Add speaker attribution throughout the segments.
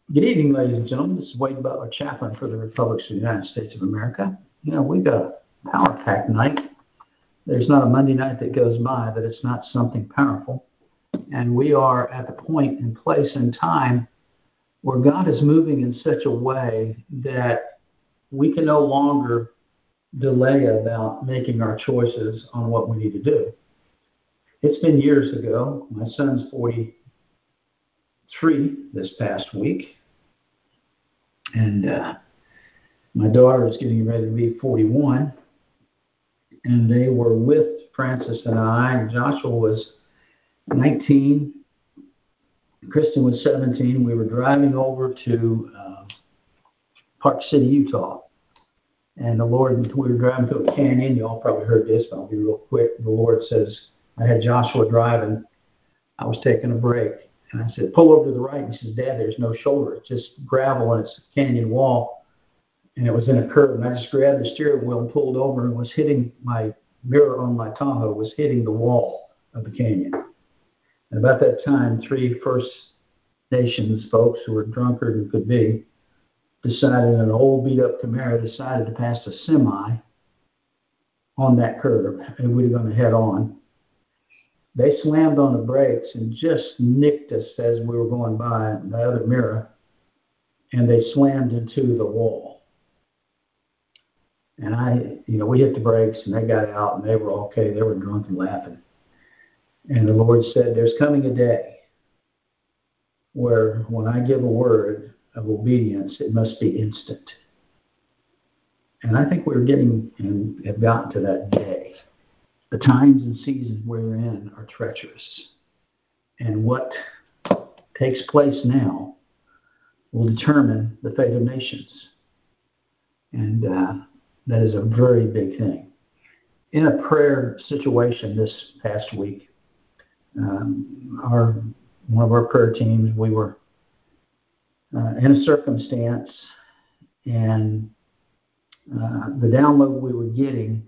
Speaker 1: Good evening, ladies and gentlemen. This is Wade Butler, chaplain for the Republic of the United States of America. We've got a power-packed night. There's not a Monday night that goes by that it's not something powerful. And we are at the point and place and time where God is moving in such a way that we can no longer delay about making our choices on what we need to do. It's been years ago. My son's 43 this past week. And my daughter is getting ready to be 41. And they were with Francis and I. And Joshua was 19. Kristen was 17. We were driving over to Park City, Utah. And the Lord, we were driving through a canyon. You all probably heard this, but I'll be real quick. The Lord says, I had Joshua driving. I was taking a break. And I said, pull over to the right. And he says, Dad, there's no shoulder. It's just gravel and it's a canyon wall. And it was in a curve. And I just grabbed the steering wheel and pulled over and was hitting my mirror on my Tahoe, was hitting the wall of the canyon. And about that time, 3 First Nations folks who were drunker than could be decided, an old beat-up Camaro decided to pass a semi on that curve. And we were going to head on. They slammed on the brakes and just nicked us as we were going by the other mirror, and they slammed into the wall. And we hit the brakes, and they got out, and they were okay. They were drunk and laughing. And the Lord said, there's coming a day where when I give a word of obedience, it must be instant. And I think we're getting and have gotten to that day. The times and seasons we're in are treacherous. And what takes place now will determine the fate of nations. And that is a very big thing. In a prayer situation this past week, one of our prayer teams, we were in a circumstance, and the download we were getting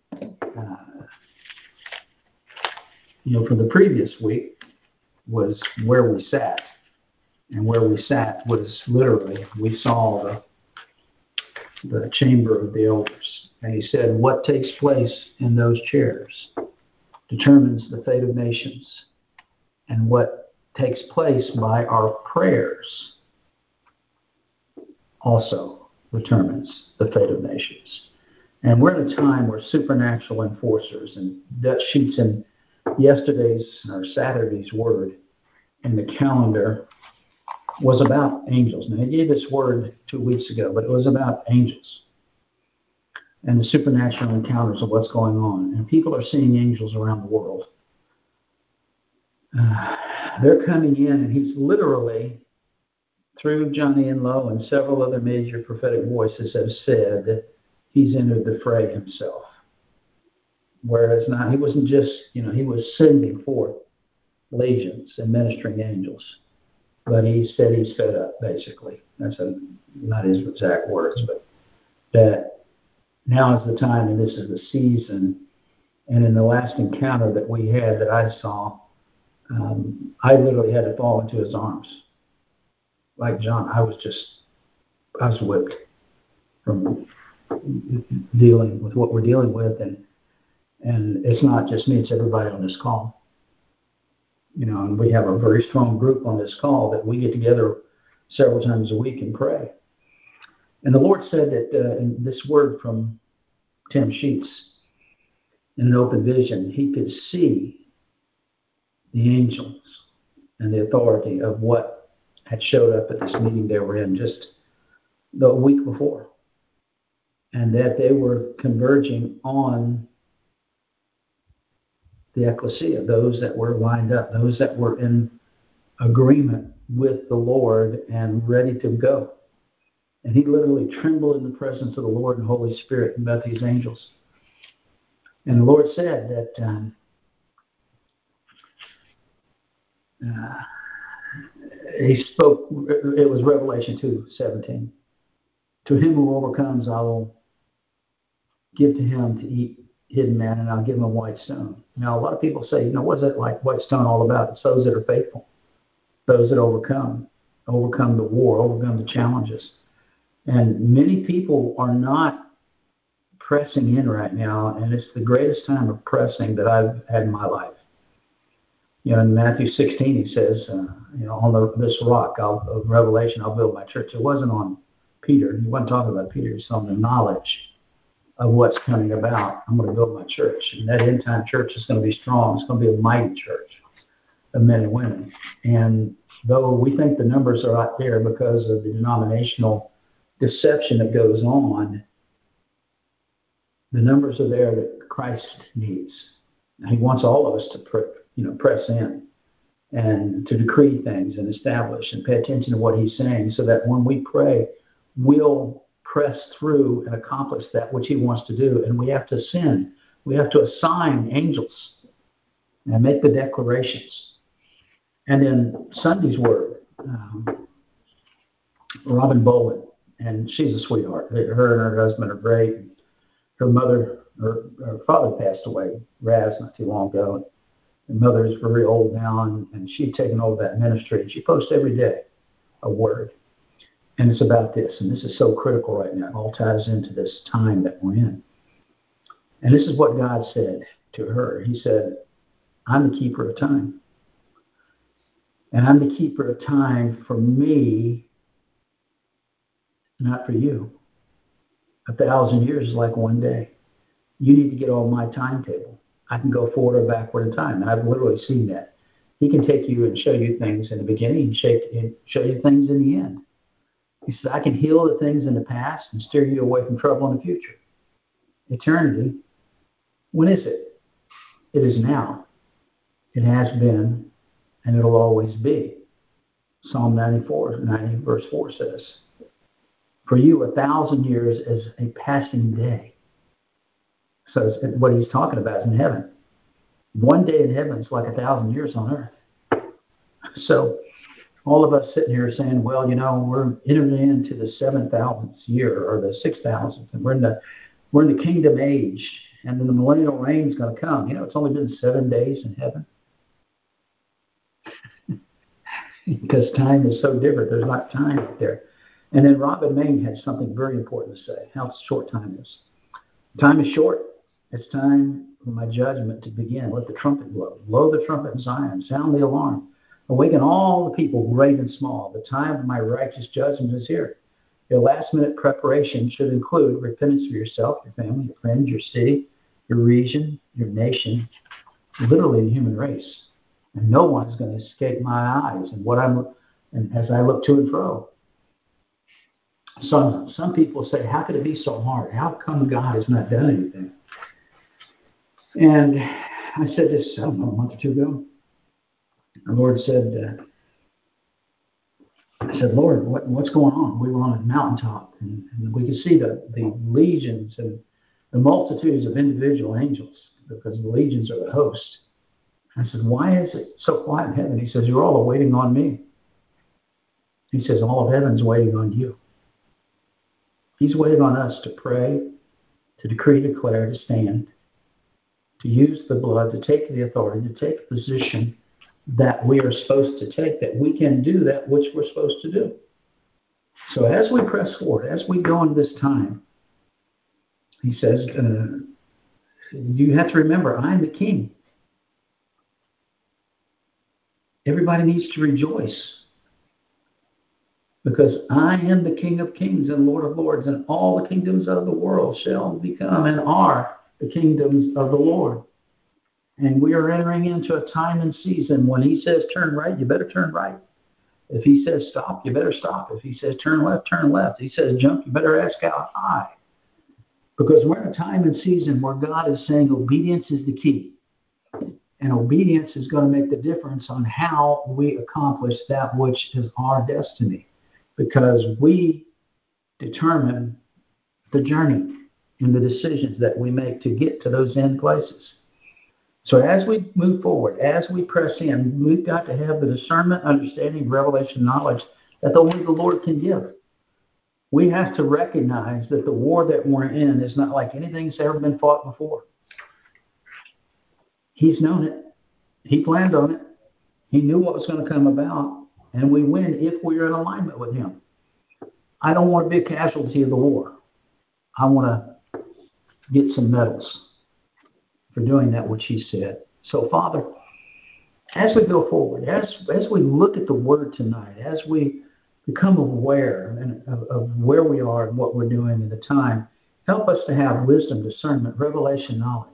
Speaker 1: from the previous week was where we sat. And where we sat was literally, we saw the chamber of the elders. And he said, what takes place in those chairs determines the fate of nations. And what takes place by our prayers also determines the fate of nations. And we're in a time where supernatural enforcers, and that sheets in yesterday's or Saturday's word in the calendar was about angels. Now, he gave this word 2 weeks ago, but it was about angels and the supernatural encounters of what's going on. And people are seeing angels around the world. They're coming in, and he's literally, through Johnny Enlow and several other major prophetic voices, have said that he's entered the fray himself. Whereas he wasn't just, he was sending forth legions and ministering angels. But he said he's fed up, basically. That's not his exact words, but that now is the time and this is the season. And in the last encounter that we had that I saw, I literally had to fall into his arms. Like John, I was whipped from dealing with what we're dealing with. And it's not just me, it's everybody on this call. And we have a very strong group on this call that we get together several times a week and pray. And the Lord said that in this word from Tim Sheets, in an open vision, he could see the angels and the authority of what had showed up at this meeting they were in just the week before. And that they were converging on the ecclesia, those that were lined up, those that were in agreement with the Lord and ready to go. And he literally trembled in the presence of the Lord and Holy Spirit about these angels. And the Lord said that he spoke, it was Revelation 2:17. To him who overcomes, I will give to him to eat hidden manna, and I'll give him a white stone. Now, a lot of people say, what is that like white stone all about? It's those that are faithful, those that overcome overcome the war, overcome the challenges. And many people are not pressing in right now, and it's the greatest time of pressing that I've had in my life. In Matthew 16, he says, on this rock of Revelation, I'll build my church. It wasn't on Peter. He wasn't talking about Peter. It's on the knowledge of what's coming about. I'm going to build my church. And that end time church is going to be strong. It's going to be a mighty church of men and women. And though we think the numbers are out there because of the denominational deception that goes on, the numbers are there that Christ needs. He wants all of us to press in and to decree things and establish and pay attention to what he's saying, so that when we pray, we'll press through and accomplish that which he wants to do. And we have to send. We have to assign angels and make the declarations. And then Sunday's word, Robin Bowen, and she's a sweetheart. Her and her husband are great. Her father passed away, Raz, not too long ago. Her mother is very old now, and she'd taken over that ministry. And she posts every day a word. And it's about this. And this is so critical right now. It all ties into this time that we're in. And this is what God said to her. He said, I'm the keeper of time. And I'm the keeper of time for me, not for you. 1,000 years is like one day. You need to get on my timetable. I can go forward or backward in time. And I've literally seen that. He can take you and show you things in the beginning and show you things in the end. He says, I can heal the things in the past and steer you away from trouble in the future. Eternity, when is it? It is now. It has been, and it'll always be. Psalm 90 verse 4 says, for you, 1,000 years is a passing day. So what he's talking about is in heaven. One day in heaven is like 1,000 years on earth. So all of us sitting here saying, well, we're entering into the 7,000th year or the 6,000th, and we're in the kingdom age, and then the millennial reign is going to come. It's only been 7 days in heaven. Because time is so different. There's not time out there. And then Robin Maine had something very important to say, how short time is. Time is short. It's time for my judgment to begin. Let the trumpet blow. Blow the trumpet in Zion. Sound the alarm. Awaken all the people, great and small. The time of my righteous judgment is here. Your last-minute preparation should include repentance for yourself, your family, your friends, your city, your region, your nation, literally the human race. And no one is going to escape my eyes and as I look to and fro. So some people say, how could it be so hard? How come God has not done anything? And I said this, I don't know, a month or two ago. The Lord said, I said, Lord, what's going on? We were on a mountaintop, and we could see the legions and the multitudes of individual angels, because the legions are the host. I said, why is it so quiet in heaven? He says, you're all waiting on me. He says, all of heaven's waiting on you. He's waiting on us to pray, to decree, declare, to stand, to use the blood, to take the authority, to take the position that we are supposed to take, that we can do that which we're supposed to do. So as we press forward, as we go into this time, he says, you have to remember, I'm the king. Everybody needs to rejoice, because I am the King of kings and Lord of lords, and all the kingdoms of the world shall become and are the kingdoms of the Lord. And we are entering into a time and season when he says turn right, you better turn right. If he says stop, you better stop. If he says turn left, turn left. He says jump, you better ask how high. Because we're in a time and season where God is saying obedience is the key. And obedience is going to make the difference on how we accomplish that which is our destiny. Because we determine the journey and the decisions that we make to get to those end places. So as we move forward, as we press in, we've got to have the discernment, understanding, revelation, knowledge that only the Lord can give. We have to recognize that the war that we're in is not like anything that's ever been fought before. He's known it. He planned on it. He knew what was going to come about. And we win if we're in alignment with him. I don't want to be a casualty of the war. I want to get some medals for doing that which he said. So, Father, as we go forward, as we look at the word tonight, as we become aware of where we are and what we're doing at the time, help us to have wisdom, discernment, revelation, knowledge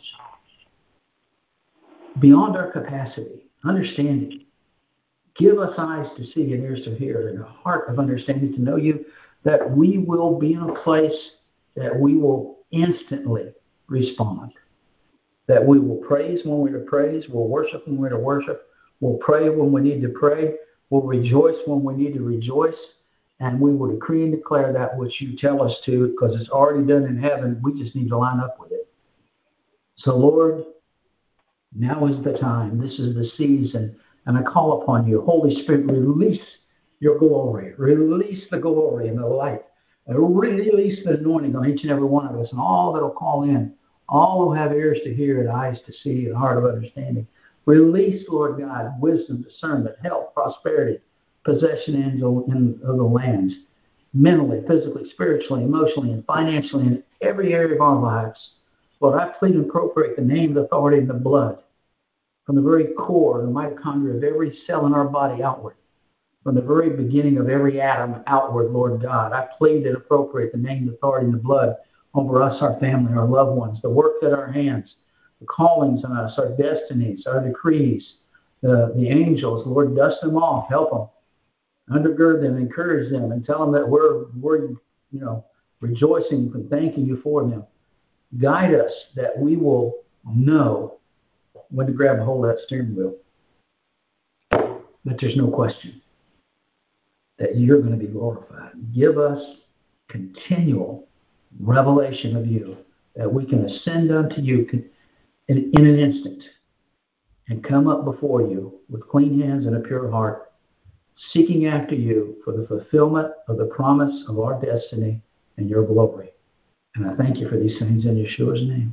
Speaker 1: beyond our capacity, understanding. Give us eyes to see and ears to hear and a heart of understanding to know you, that we will be in a place that we will instantly respond, that we will praise when we're to praise, we'll worship when we're to worship, we'll pray when we need to pray, we'll rejoice when we need to rejoice, and we will decree and declare that which you tell us to, because it's already done in heaven. We just need to line up with it. So, Lord, now is the time. This is the season. And I call upon you, Holy Spirit, release your glory. Release the glory and the light. And release the anointing on each and every one of us and all that will call in. All who have ears to hear and eyes to see and a heart of understanding. Release, Lord God, wisdom, discernment, health, prosperity, possession of the lands. Mentally, physically, spiritually, emotionally, and financially in every area of our lives. Lord, I plead and appropriate the name, the authority, and the blood from the very core, the mitochondria of every cell in our body outward, from the very beginning of every atom outward, Lord God. I plead and appropriate the name, the authority, and the blood over us, our family, our loved ones, the work at our hands, the callings on us, our destinies, our decrees, the angels. Lord, dust them off, help them, undergird them, encourage them, and tell them that we're rejoicing and thanking you for them. Guide us that we will know when to grab a hold of that steering wheel. But there's no question that you're going to be glorified. Give us continual revelation of you, that we can ascend unto you in an instant and come up before you with clean hands and a pure heart, seeking after you for the fulfillment of the promise of our destiny and your glory. And I thank you for these things in Yeshua's name.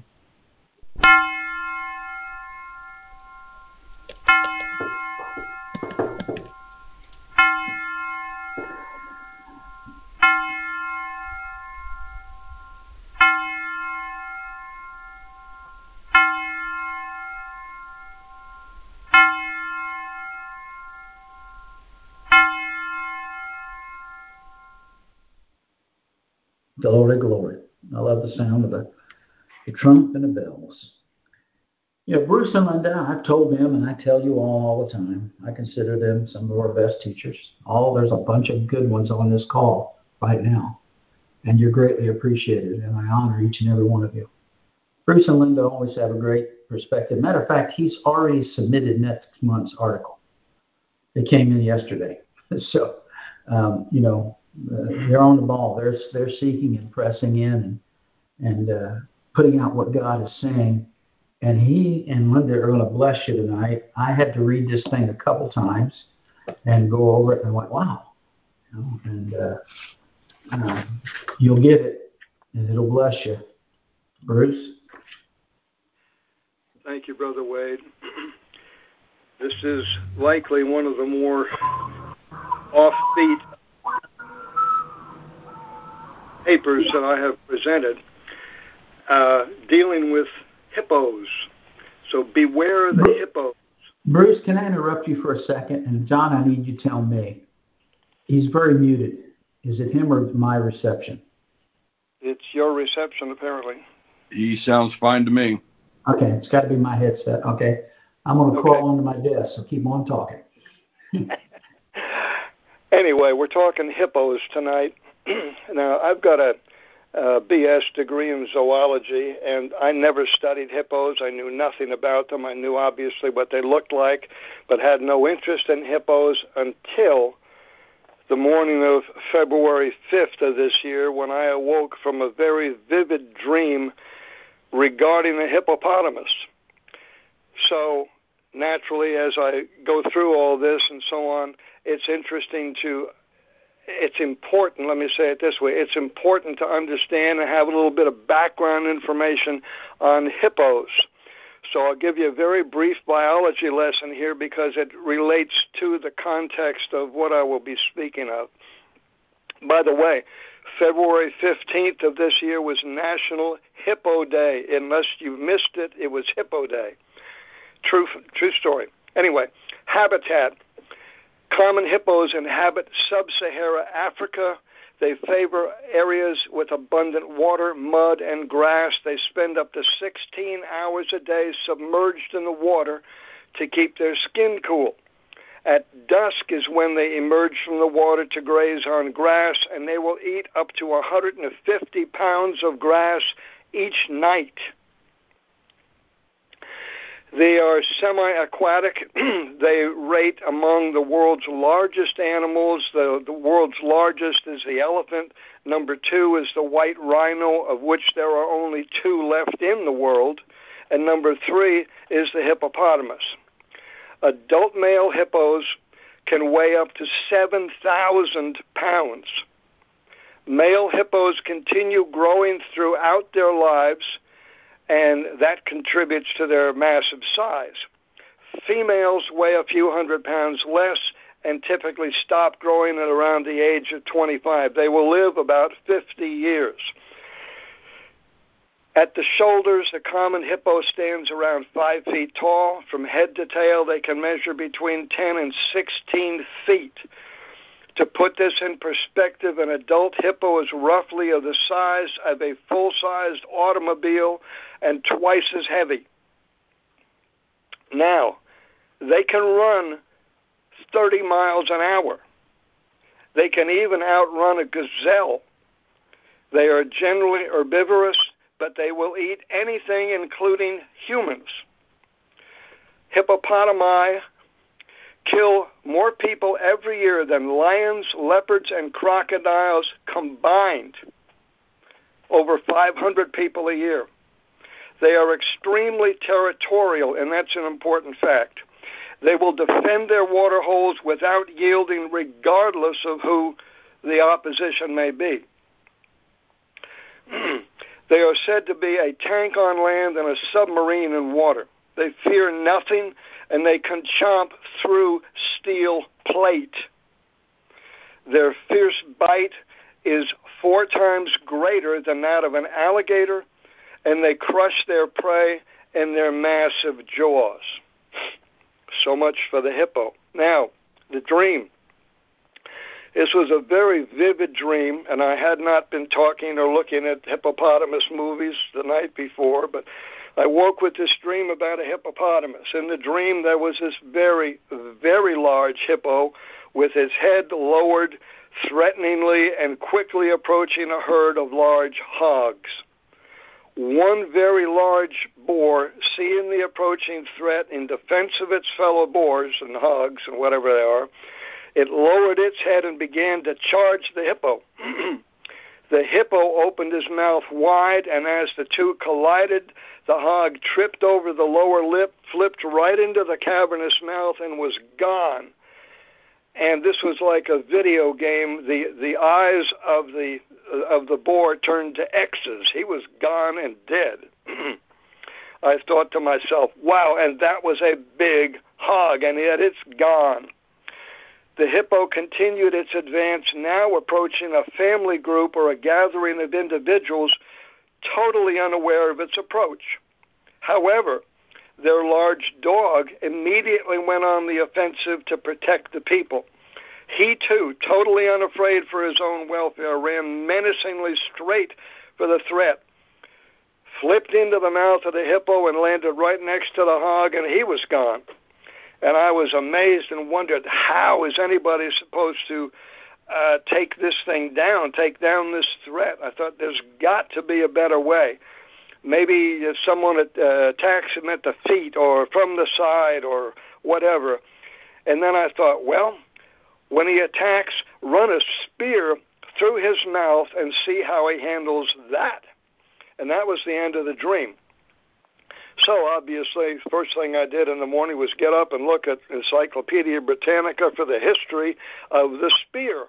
Speaker 1: Glory, glory. I love the sound of the trump and the bells. Bruce and Linda, I've told them, and I tell you all the time, I consider them some of our best teachers. There's a bunch of good ones on this call right now, and you're greatly appreciated, and I honor each and every one of you. Bruce and Linda always have a great perspective. Matter of fact, he's already submitted next month's article. It came in yesterday. So, they're on the ball. They're seeking and pressing in and putting out what God is saying. And he and Linda are going to bless you tonight. I had to read this thing a couple times and go over it, and I went, wow. And you'll get it, and it'll bless you. Bruce?
Speaker 2: Thank you, Brother Wade. This is likely one of the more offbeat papers that I have presented, dealing with hippos. So beware of the hippos.
Speaker 1: Bruce, can I interrupt you for a second? And John, I need you to tell me. He's very muted. Is it him or my reception?
Speaker 2: It's your reception, apparently.
Speaker 3: He sounds fine to me.
Speaker 1: Okay, it's got to be my headset. Okay. I'm going to crawl under my desk, so keep on talking.
Speaker 2: Anyway, we're talking hippos tonight. Now, I've got a BS degree in zoology, and I never studied hippos. I knew nothing about them. I knew, obviously, what they looked like, but had no interest in hippos until the morning of February 5th of this year, when I awoke from a very vivid dream regarding a hippopotamus. So, naturally, as I go through all this and so on, it's important, let me say it this way, it's important to understand and have a little bit of background information on hippos. So I'll give you a very brief biology lesson here because it relates to the context of what I will be speaking of. By the way, February 15th of this year was National Hippo Day. Unless you missed it, it was Hippo Day. True story. Anyway, habitat. Common hippos inhabit sub-Saharan Africa. They favor areas with abundant water, mud, and grass. They spend up to 16 hours a day submerged in the water to keep their skin cool. At dusk is when they emerge from the water to graze on grass, and they will eat up to 150 pounds of grass each night. They are semi-aquatic. They rate among the world's largest animals. The world's largest is the elephant. Number 2 is the white rhino, of which there are only 2 left in the world. And number 3 is the hippopotamus. Adult male hippos can weigh up to 7,000 pounds. Male hippos continue growing throughout their lives, and that contributes to their massive size. Females weigh a few hundred pounds less and typically stop growing at around the age of 25. They will live about 50 years. At the shoulders, the common hippo stands around 5 feet tall. From head to tail, they can measure between 10 and 16 feet. To put this in perspective, an adult hippo is roughly of the size of a full-sized automobile and twice as heavy. Now, they can run 30 miles an hour. They can even outrun a gazelle. They are generally herbivorous, but they will eat anything, including humans. Hippopotami kill more people every year than lions, leopards, and crocodiles combined. Over 500 people a year. They are extremely territorial, and that's an important fact. They will defend their water holes without yielding, regardless of who the opposition may be. They are said to be a tank on land and a submarine in water. They fear nothing, and they can chomp through steel plate. Their fierce bite is 4 times greater than that of an alligator, and they crush their prey in their massive jaws. So much for the hippo. Now, the dream. This was a very vivid dream, and I had not been talking or looking at hippopotamus movies the night before, but I woke with this dream about a hippopotamus. In the dream, there was this very, very large hippo with his head lowered threateningly and quickly approaching a herd of large hogs. One very large boar, seeing the approaching threat in defense of its fellow boars and hogs and whatever they are, it lowered its head and began to charge the hippo. The hippo opened his mouth wide, and as the two collided, the hog tripped over the lower lip, flipped right into the cavernous mouth, and was gone. And this was like a video game. The eyes of the boar turned to X's. He was gone and dead. I thought to myself, wow, and that was a big hog, and yet it's gone. The hippo continued its advance, now approaching a family group or a gathering of individuals totally unaware of its approach. However, their large dog immediately went on the offensive to protect the people. He, too, totally unafraid for his own welfare, ran menacingly straight for the threat, flipped into the mouth of the hippo and landed right next to the hog, and he was gone. And I was amazed and wondered, how is anybody supposed to take this thing down, take down this threat? I thought there's got to be a better way. Maybe if someone attacks him at the feet or from the side or whatever. And then I thought, well, when he attacks, run a spear through his mouth and see how he handles that. And that was the end of the dream. So obviously, first thing I did in the morning was get up and look at Encyclopedia Britannica for the history of the spear.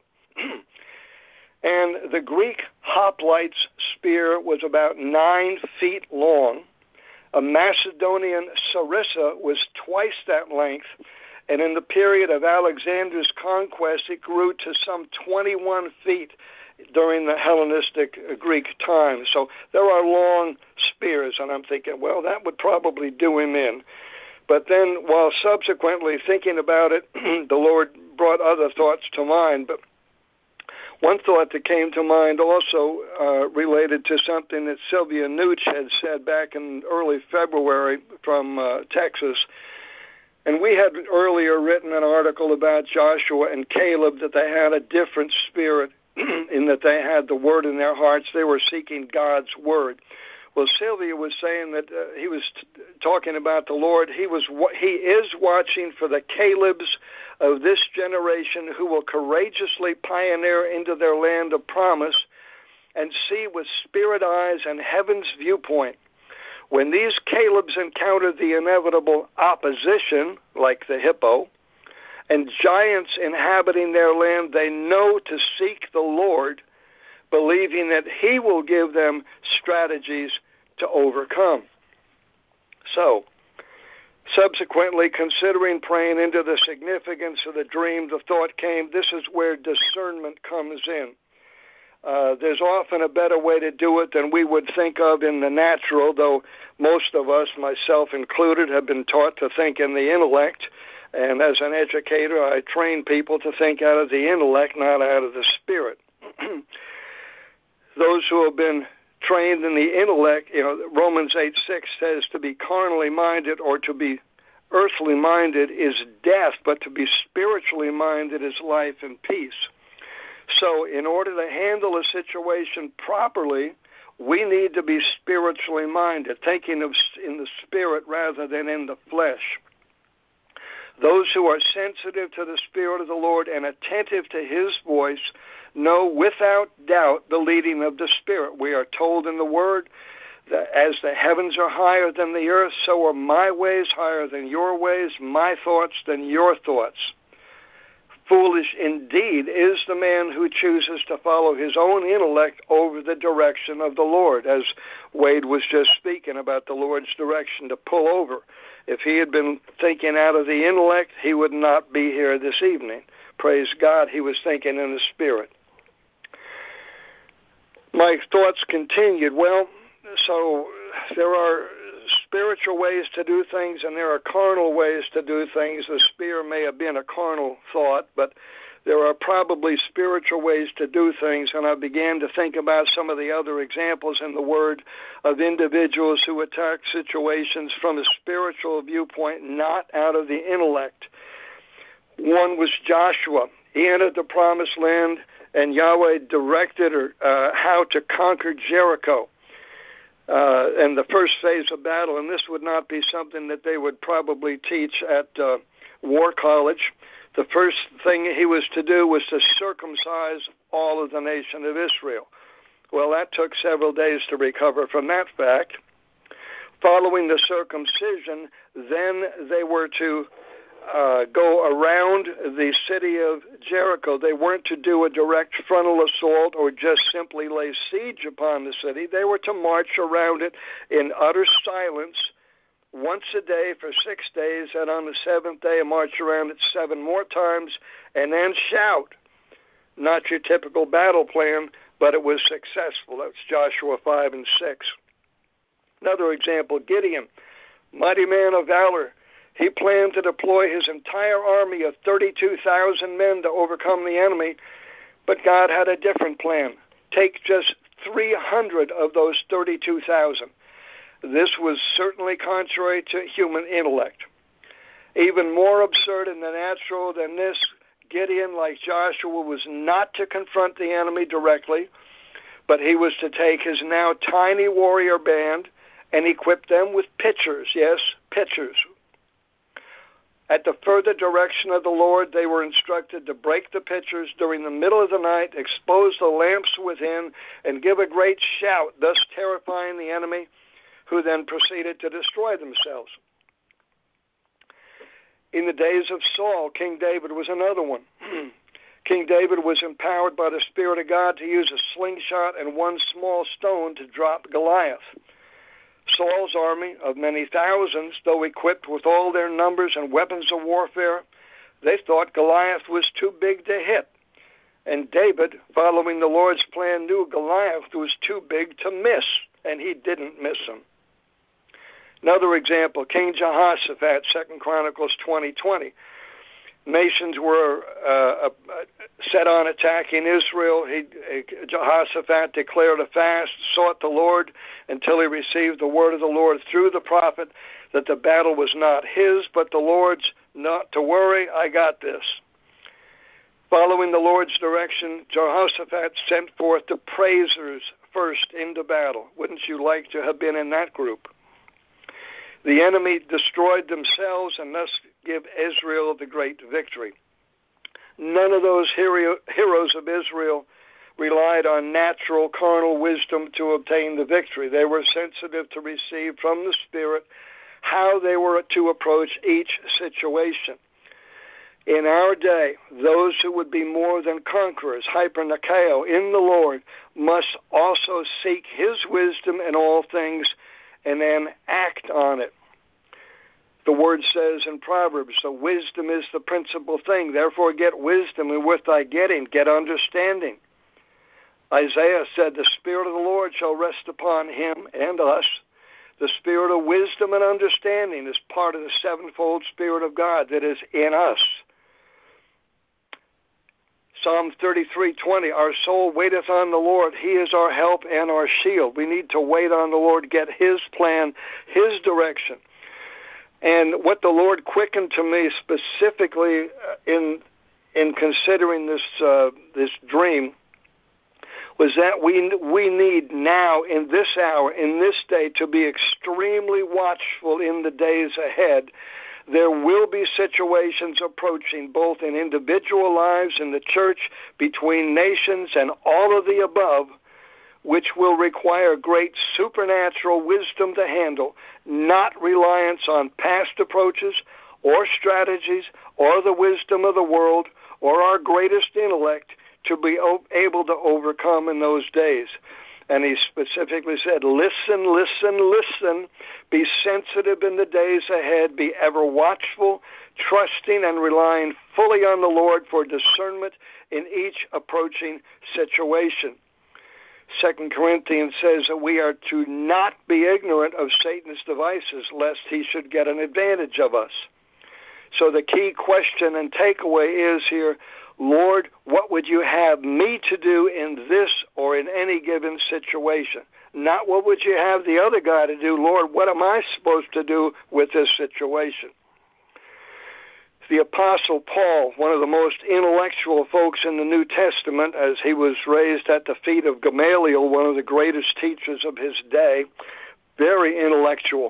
Speaker 2: And the Greek hoplite's spear was about 9 feet long, A Macedonian sarissa was twice that length, and in the period of Alexander's conquest, it grew to some 21 feet during the Hellenistic Greek time. So there are long spears, and I'm thinking, well, that would probably do him in. But then, while subsequently thinking about it, the Lord brought other thoughts to mind. But one thought that came to mind also related to something that Sylvia Nooch had said back in early February from Texas. And we had earlier written an article about Joshua and Caleb, that they had a different spirit in that they had the word in their hearts. They were seeking God's word. Well, Sylvia was saying that he was talking about the Lord. He is watching for the Calebs of this generation who will courageously pioneer into their land of promise and see with spirit eyes and heaven's viewpoint. When these Calebs encounter the inevitable opposition, like the hippo, and giants inhabiting their land, they know to seek the Lord, believing that he will give them strategies to overcome. So, subsequently, considering praying into the significance of the dream, the thought came, this is where discernment comes in. There's often a better way to do it than we would think of in the natural, though most of us, myself included, have been taught to think in the intellect. And as an educator, I train people to think out of the intellect, not out of the spirit. Those who have been trained in the intellect, Romans 8:6 says to be carnally minded or to be earthly minded is death, but to be spiritually minded is life and peace. So in order to handle a situation properly, we need to be spiritually minded, thinking of in the spirit rather than in the flesh. Those who are sensitive to the Spirit of the Lord and attentive to his voice know without doubt the leading of the Spirit. We are told in the Word that as the heavens are higher than the earth, so are my ways higher than your ways, my thoughts than your thoughts. Foolish indeed is the man who chooses to follow his own intellect over the direction of the Lord, as Wade was just speaking about the Lord's direction to pull over. If he had been thinking out of the intellect, he would not be here this evening. Praise God, he was thinking in the Spirit. My thoughts continued. Well, so there are spiritual ways to do things and there are carnal ways to do things. The spear may have been a carnal thought, but there are probably spiritual ways to do things, and I began to think about some of the other examples in the Word of individuals who attack situations from a spiritual viewpoint, not out of the intellect. One was Joshua. He entered the Promised Land, and Yahweh directed how to conquer Jericho. And the first phase of battle, and this would not be something that they would probably teach at War College. The first thing he was to do was to circumcise all of the nation of Israel. Well, that took several days to recover from that fact. Following the circumcision, then they were to go around the city of Jericho. They weren't to do a direct frontal assault or just simply lay siege upon the city. They were to march around it in utter silence once a day for 6 days, and on the seventh day march around it 7 more times, and then shout. Not your typical battle plan, but it was successful. That's Joshua 5 and 6. Another example, Gideon, mighty man of valor. He planned to deploy his entire army of 32,000 men to overcome the enemy, but God had a different plan. Take just 300 of those 32,000. This was certainly contrary to human intellect. Even more absurd in the natural than this, Gideon, like Joshua, was not to confront the enemy directly, but he was to take his now tiny warrior band and equip them with pitchers. Yes, pitchers. At the further direction of the Lord, they were instructed to break the pitchers during the middle of the night, expose the lamps within, and give a great shout, thus terrifying the enemy, who then proceeded to destroy themselves. In the days of Saul, King David was another one. King David was empowered by the Spirit of God to use a slingshot and one small stone to drop Goliath. Saul's army of many thousands, though equipped with all their numbers and weapons of warfare, they thought Goliath was too big to hit. And David, following the Lord's plan, knew Goliath was too big to miss, and he didn't miss him. Another example, King Jehoshaphat, 2 Chronicles 20:20. Nations were set on attacking Israel. Jehoshaphat declared a fast, sought the Lord until he received the word of the Lord through the prophet that the battle was not his but the Lord's. Not to worry, I got this. Following the Lord's direction, Jehoshaphat sent forth the praisers first into battle. Wouldn't you like to have been in that group? The enemy destroyed themselves and thus give Israel the great victory. None of those heroes of Israel relied on natural carnal wisdom to obtain the victory. They were sensitive to receive from the Spirit how they were to approach each situation. In our day, those who would be more than conquerors, hypernikao, in the Lord, must also seek His wisdom in all things and then act on it. The word says in Proverbs, so wisdom is the principal thing. Therefore get wisdom, and with thy getting, get understanding. Isaiah said, the Spirit of the Lord shall rest upon him and us. The Spirit of wisdom and understanding is part of the sevenfold Spirit of God that is in us. Psalm 33:20, our soul waiteth on the Lord. He is our help and our shield. We need to wait on the Lord, get His plan, His direction. And what the Lord quickened to me specifically in considering this dream was that we need now, in this hour, in this day, to be extremely watchful in the days ahead. There will be situations approaching both in individual lives, in the church, between nations, and all of the above, which will require great supernatural wisdom to handle, not reliance on past approaches or strategies or the wisdom of the world or our greatest intellect to be able to overcome in those days. And he specifically said, listen, listen, listen. Be sensitive in the days ahead. Be ever watchful, trusting and relying fully on the Lord for discernment in each approaching situation. 2 Corinthians says that we are to not be ignorant of Satan's devices, lest he should get an advantage of us. So the key question and takeaway is here, Lord, what would you have me to do in this or in any given situation? Not what would you have the other guy to do, Lord, what am I supposed to do with this situation? The Apostle Paul, one of the most intellectual folks in the New Testament, as he was raised at the feet of Gamaliel, one of the greatest teachers of his day, very intellectual.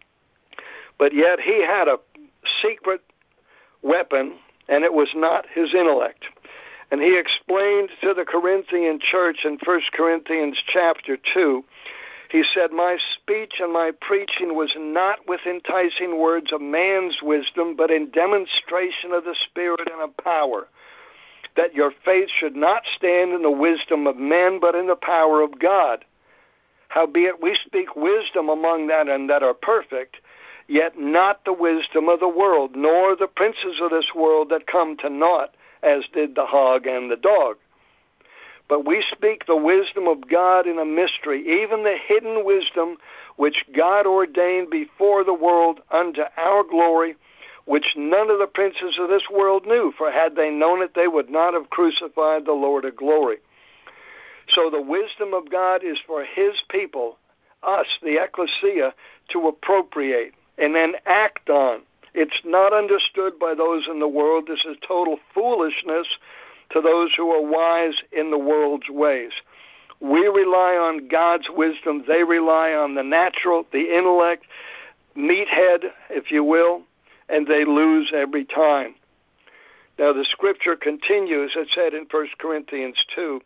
Speaker 2: But yet he had a secret weapon, and it was not his intellect. And he explained to the Corinthian church in 1 Corinthians chapter 2, he said, my speech and my preaching was not with enticing words of man's wisdom, but in demonstration of the Spirit and of power, that your faith should not stand in the wisdom of men, but in the power of God. Howbeit we speak wisdom among them and that are perfect, yet not the wisdom of the world, nor the princes of this world that come to naught, as did the hog and the dog. But we speak the wisdom of God in a mystery, even the hidden wisdom which God ordained before the world unto our glory, which none of the princes of this world knew, for had they known it, they would not have crucified the Lord of glory. So the wisdom of God is for His people, us, the ecclesia, to appropriate and then act on. It's not understood by those in the world. This is total foolishness to those who are wise in the world's ways. We rely on God's wisdom. They rely on the natural, the intellect, meathead, if you will, and they lose every time. Now the scripture continues, it said in 1 Corinthians 2,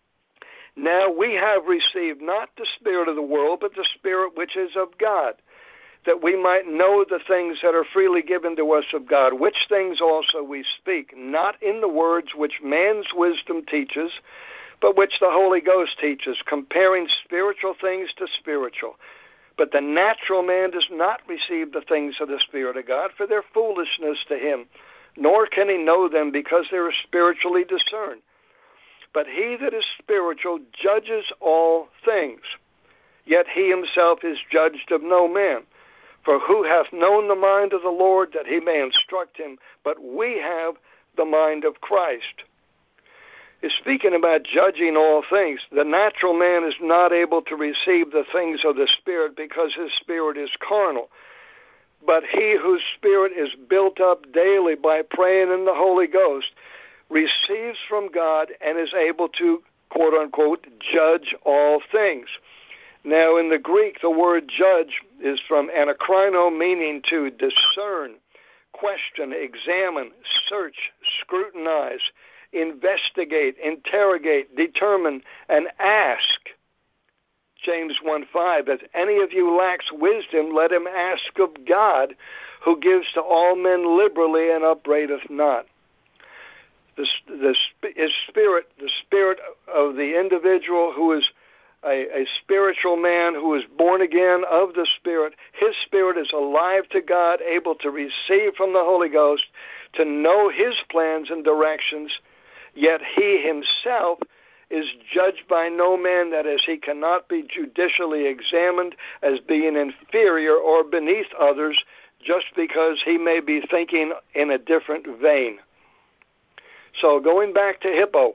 Speaker 2: now we have received not the spirit of the world, but the Spirit which is of God, that we might know the things that are freely given to us of God, which things also we speak, not in the words which man's wisdom teaches, but which the Holy Ghost teaches, comparing spiritual things to spiritual. But the natural man does not receive the things of the Spirit of God, for they're foolishness to him, nor can he know them because they are spiritually discerned. But he that is spiritual judges all things, yet he himself is judged of no man. For who hath known the mind of the Lord, that he may instruct him? But we have the mind of Christ. Is speaking about judging all things. The natural man is not able to receive the things of the Spirit because his spirit is carnal. But he whose spirit is built up daily by praying in the Holy Ghost receives from God and is able to, quote unquote, judge all things. Now in the Greek, the word judge is from anakrino, meaning to discern, question, examine, search, scrutinize, investigate, interrogate, determine, and ask. James 1:5, if any of you lacks wisdom, let him ask of God, who gives to all men liberally and upbraideth not. The spirit of the individual who is a spiritual man who is born again of the Spirit, his spirit is alive to God, able to receive from the Holy Ghost, to know his plans and directions, yet he himself is judged by no man, that is, he cannot be judicially examined as being inferior or beneath others just because he may be thinking in a different vein. So going back to Hippo,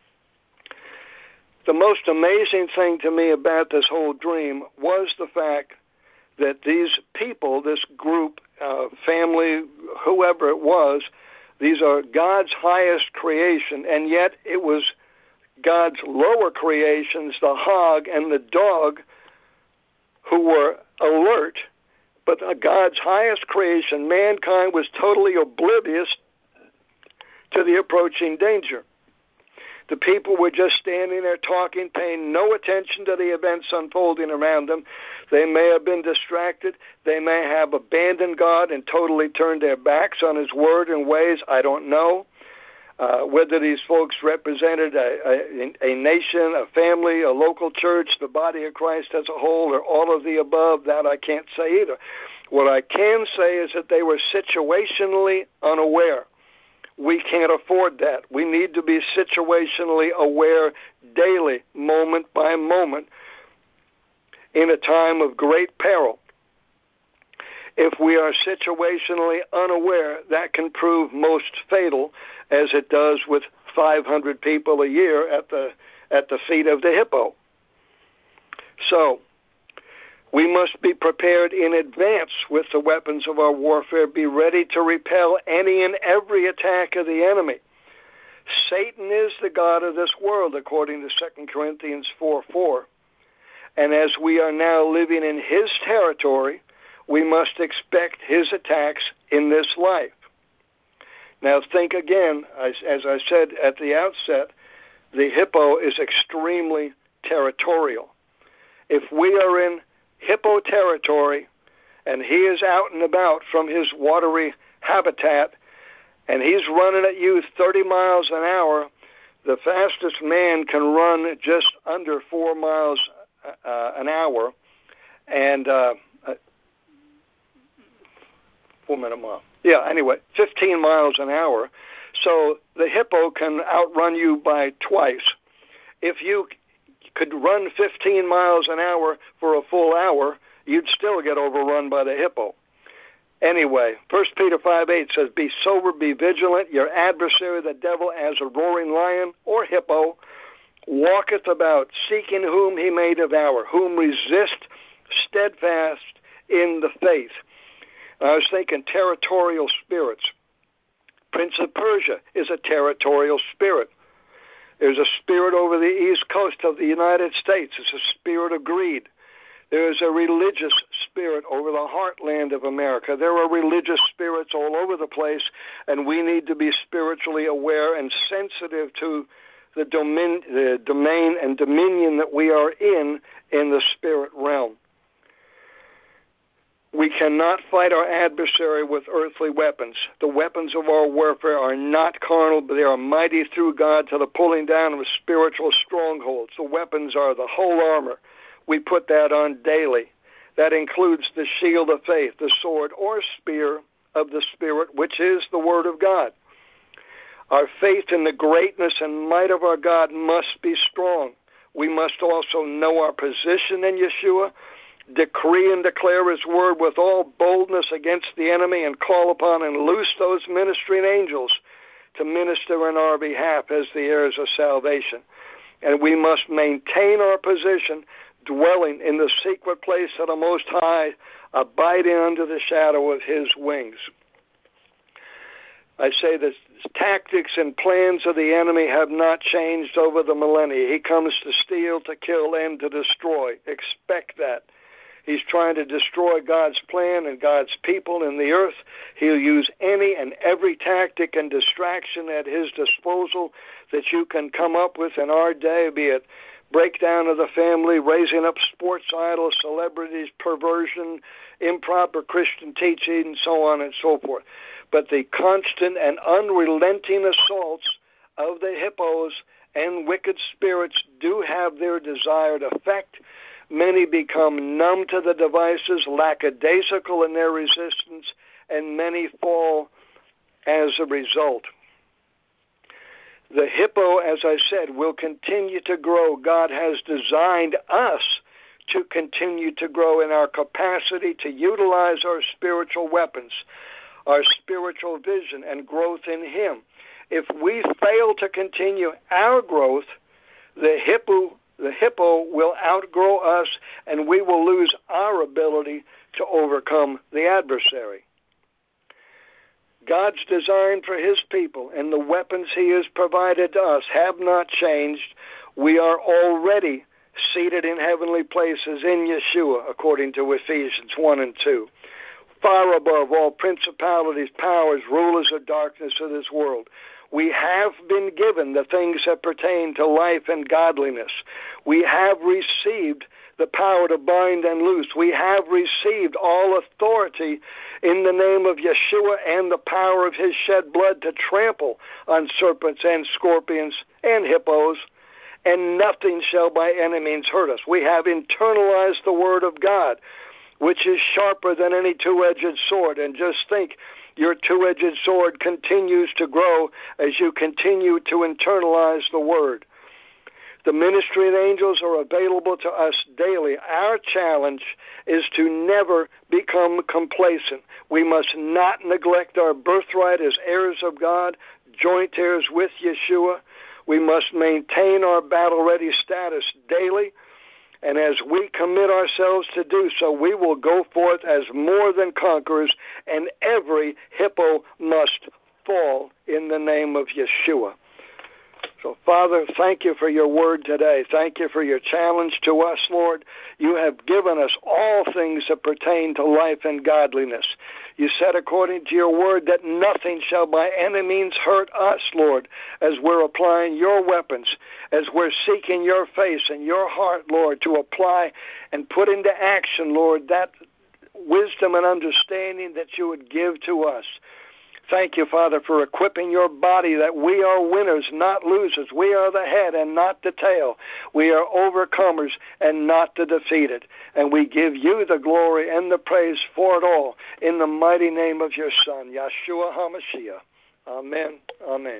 Speaker 2: the most amazing thing to me about this whole dream was the fact that these people, this group, family, whoever it was, these are God's highest creation, and yet it was God's lower creations, the hog and the dog, who were alert. But God's highest creation, mankind, was totally oblivious to the approaching danger. The people were just standing there talking, paying no attention to the events unfolding around them. They may have been distracted. They may have abandoned God and totally turned their backs on his word and ways. I don't know. Whether these folks represented a nation, a family, a local church, the body of Christ as a whole, or all of the above, that I can't say either. What I can say is that they were situationally unaware. We can't afford that. We need to be situationally aware daily, moment by moment, in a time of great peril. If we are situationally unaware, that can prove most fatal, as it does with 500 people a year at the feet of the hippo. So, we must be prepared in advance with the weapons of our warfare, be ready to repel any and every attack of the enemy. Satan is the god of this world, according to 2 Corinthians 4:4. And as we are now living in his territory, we must expect his attacks in this life. Now think again, as I said at the outset, the hippo is extremely territorial. If we are in hippo territory and he is out and about from his watery habitat and he's running at you 30 miles an hour, the fastest man can run just under 4 miles an hour, and 4 minute mile. Yeah, anyway, 15 miles an hour. So the hippo can outrun you by twice. If you could run 15 miles an hour for a full hour, you'd still get overrun by the hippo. Anyway, 1 Peter 5:8 says, be sober, be vigilant. Your adversary, the devil, as a roaring lion or hippo, walketh about, seeking whom he may devour, whom resist steadfast in the faith. I was thinking territorial spirits. Prince of Persia is a territorial spirit. There's a spirit over the east coast of the United States. It's a spirit of greed. There is a religious spirit over the heartland of America. There are religious spirits all over the place, and we need to be spiritually aware and sensitive to the domain and dominion that we are in the spirit realm. We cannot fight our adversary with earthly weapons. The weapons of our warfare are not carnal, but they are mighty through God to the pulling down of spiritual strongholds. The weapons are the whole armor. We put that on daily. That includes the shield of faith, the sword or spear of the Spirit, which is the Word of God. Our faith in the greatness and might of our God must be strong. We must also know our position in Yeshua, decree and declare His word with all boldness against the enemy, and call upon and loose those ministering angels to minister on our behalf as the heirs of salvation. And we must maintain our position, dwelling in the secret place of the Most High, abiding under the shadow of His wings. I say the tactics and plans of the enemy have not changed over the millennia. He comes to steal, to kill, and to destroy. Expect that. He's trying to destroy God's plan and God's people in the earth. He'll use any and every tactic and distraction at his disposal that you can come up with in our day, be it breakdown of the family, raising up sports idols, celebrities, perversion, improper Christian teaching, and so on and so forth. But the constant and unrelenting assaults of the hippos and wicked spirits do have their desired effect. Many become numb to the devices, lackadaisical in their resistance, and many fall as a result. The hippo, as I said, will continue to grow. God has designed us to continue to grow in our capacity to utilize our spiritual weapons, our spiritual vision and growth in Him. If we fail to continue our growth, the hippo will outgrow us, and we will lose our ability to overcome the adversary. God's design for His people and the weapons He has provided to us have not changed. We are already seated in heavenly places in Yeshua, according to Ephesians 1 and 2. Far above all principalities, powers, rulers of darkness of this world. We have been given the things that pertain to life and godliness. We have received the power to bind and loose. We have received all authority in the name of Yeshua and the power of His shed blood to trample on serpents and scorpions and hippos, and nothing shall by any means hurt us. We have internalized the Word of God, which is sharper than any two-edged sword. And just think, your two-edged sword continues to grow as you continue to internalize the Word. The ministering angels are available to us daily. Our challenge is to never become complacent. We must not neglect our birthright as heirs of God, joint heirs with Yeshua. We must maintain our battle-ready status daily. And as we commit ourselves to do so, we will go forth as more than conquerors, and every hippo must fall in the name of Yeshua. So, Father, thank you for your word today. Thank you for your challenge to us, Lord. You have given us all things that pertain to life and godliness. You said, according to your word, that nothing shall by any means hurt us, Lord, as we're applying your weapons, as we're seeking your face and your heart, Lord, to apply and put into action, Lord, that wisdom and understanding that you would give to us. Thank you, Father, for equipping your body that we are winners, not losers. We are the head and not the tail. We are overcomers and not the defeated. And we give you the glory and the praise for it all in the mighty name of your Son, Yeshua HaMashiach. Amen. Amen.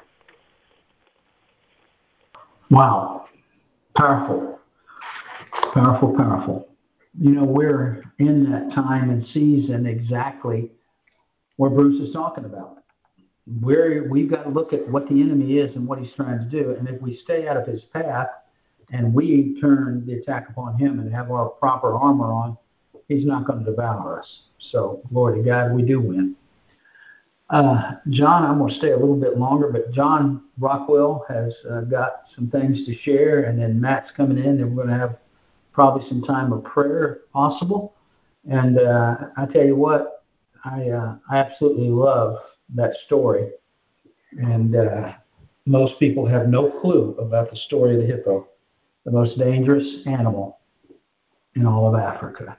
Speaker 1: Wow. Powerful. Powerful, powerful. You know, we're in that time and season exactly where Bruce is talking about. We've got to look at what the enemy is and what he's trying to do. And if we stay out of his path and we turn the attack upon him and have our proper armor on, he's not going to devour us. So, glory to God, we do win. John, I'm going to stay a little bit longer, but John Rockwell has got some things to share, and then Matt's coming in, and we're going to have probably some time of prayer if possible. And I tell you what, I absolutely love that story, and most people have no clue about the story of the hippo, the most dangerous animal in all of Africa.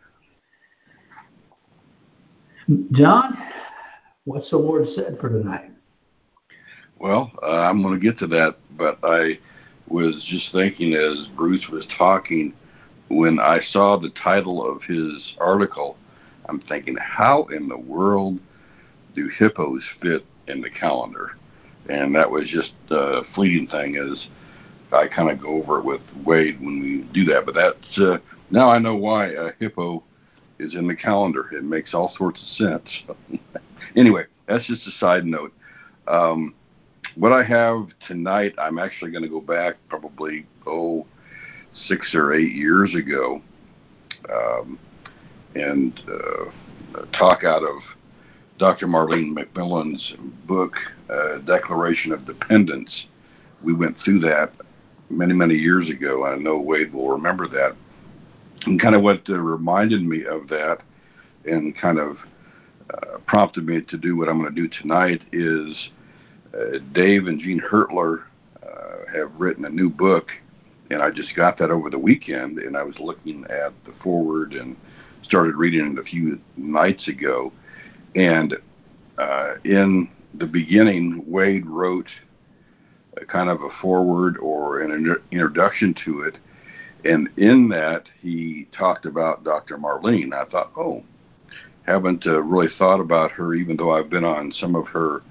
Speaker 1: John, what's the Lord said for tonight?
Speaker 3: Well, I'm going to get to that, but I was just thinking as Bruce was talking when I saw the title of his article, I'm thinking, how in the world do hippos fit in the calendar? And that was just a fleeting thing, as I kind of go over it with Wade when we do that. But that's now I know why a hippo is in the calendar. It makes all sorts of sense. Anyway, that's just a side note. What I have tonight, I'm actually going to go back probably 6 or 8 years ago, and talk out of Dr. Marlene McMillan's book, Declaration of Dependence. We went through that many, many years ago. I know Wade will remember that. And kind of what reminded me of that and kind of prompted me to do what I'm going to do tonight is Dave and Jean Hertler have written a new book, and I just got that over the weekend, and I was looking at the foreword and started reading it a few nights ago. And in the beginning, Wade wrote a kind of a foreword or an introduction to it, and in that he talked about Dr. Marlene. I thought, haven't really thought about her, even though I've been on some of her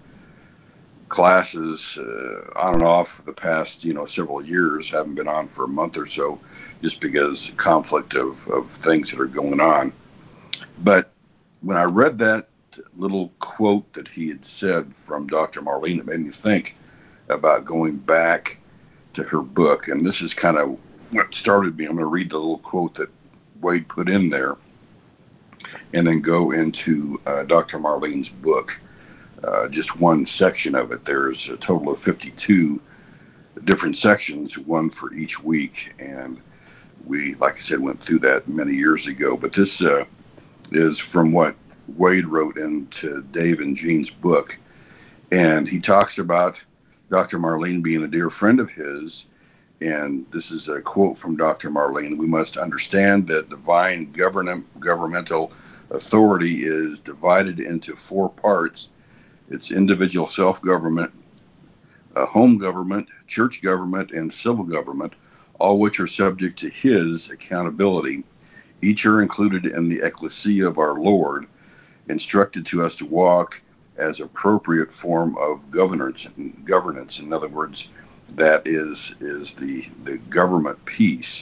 Speaker 3: classes on and off the past, several years. Haven't been on for a month or so, just because conflict of things that are going on. But when I read that little quote that he had said from Dr. Marlene, it made me think about going back to her book. And this is kind of what started me. I'm going to read the little quote that Wade put in there and then go into Dr. Marlene's book. Just one section of it. There's a total of 52 different sections, one for each week. And we, like I said, went through that many years ago. But this is from what Wade wrote into Dave and Jean's book. And he talks about Dr. Marlene being a dear friend of his. And this is a quote from Dr. Marlene. We must understand that divine governmental authority is divided into 4 parts. It's individual self-government, home government, church government, and civil government, all which are subject to his accountability. Each are included in the ecclesia of our Lord, instructed to us to walk as appropriate form of governance. In other words, that is the government piece.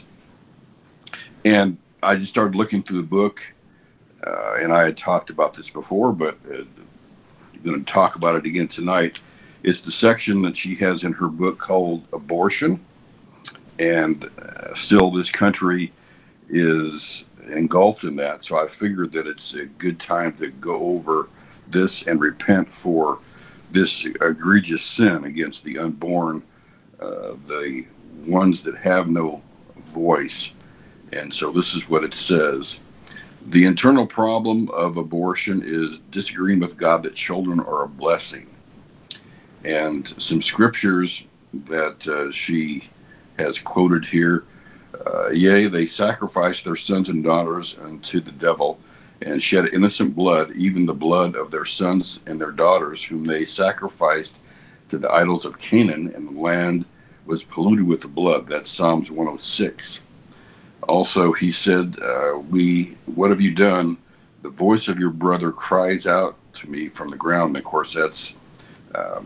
Speaker 3: And I just started looking through the book, and I had talked about this before, but I'm going to talk about it again tonight. It's the section that she has in her book called Abortion, and still this country is engulfed in that, so I figured that it's a good time to go over this and repent for this egregious sin against the unborn, the ones that have no voice. And so this is what it says. The internal problem of abortion is disagreeing with God that children are a blessing. And some scriptures that she has quoted here. Yea, they sacrifice their sons and daughters unto the devil, and shed innocent blood, even the blood of their sons and their daughters, whom they sacrificed to the idols of Canaan, and the land was polluted with the blood. That's Psalms 106. Also, he said, what have you done? The voice of your brother cries out to me from the ground. And of course, that's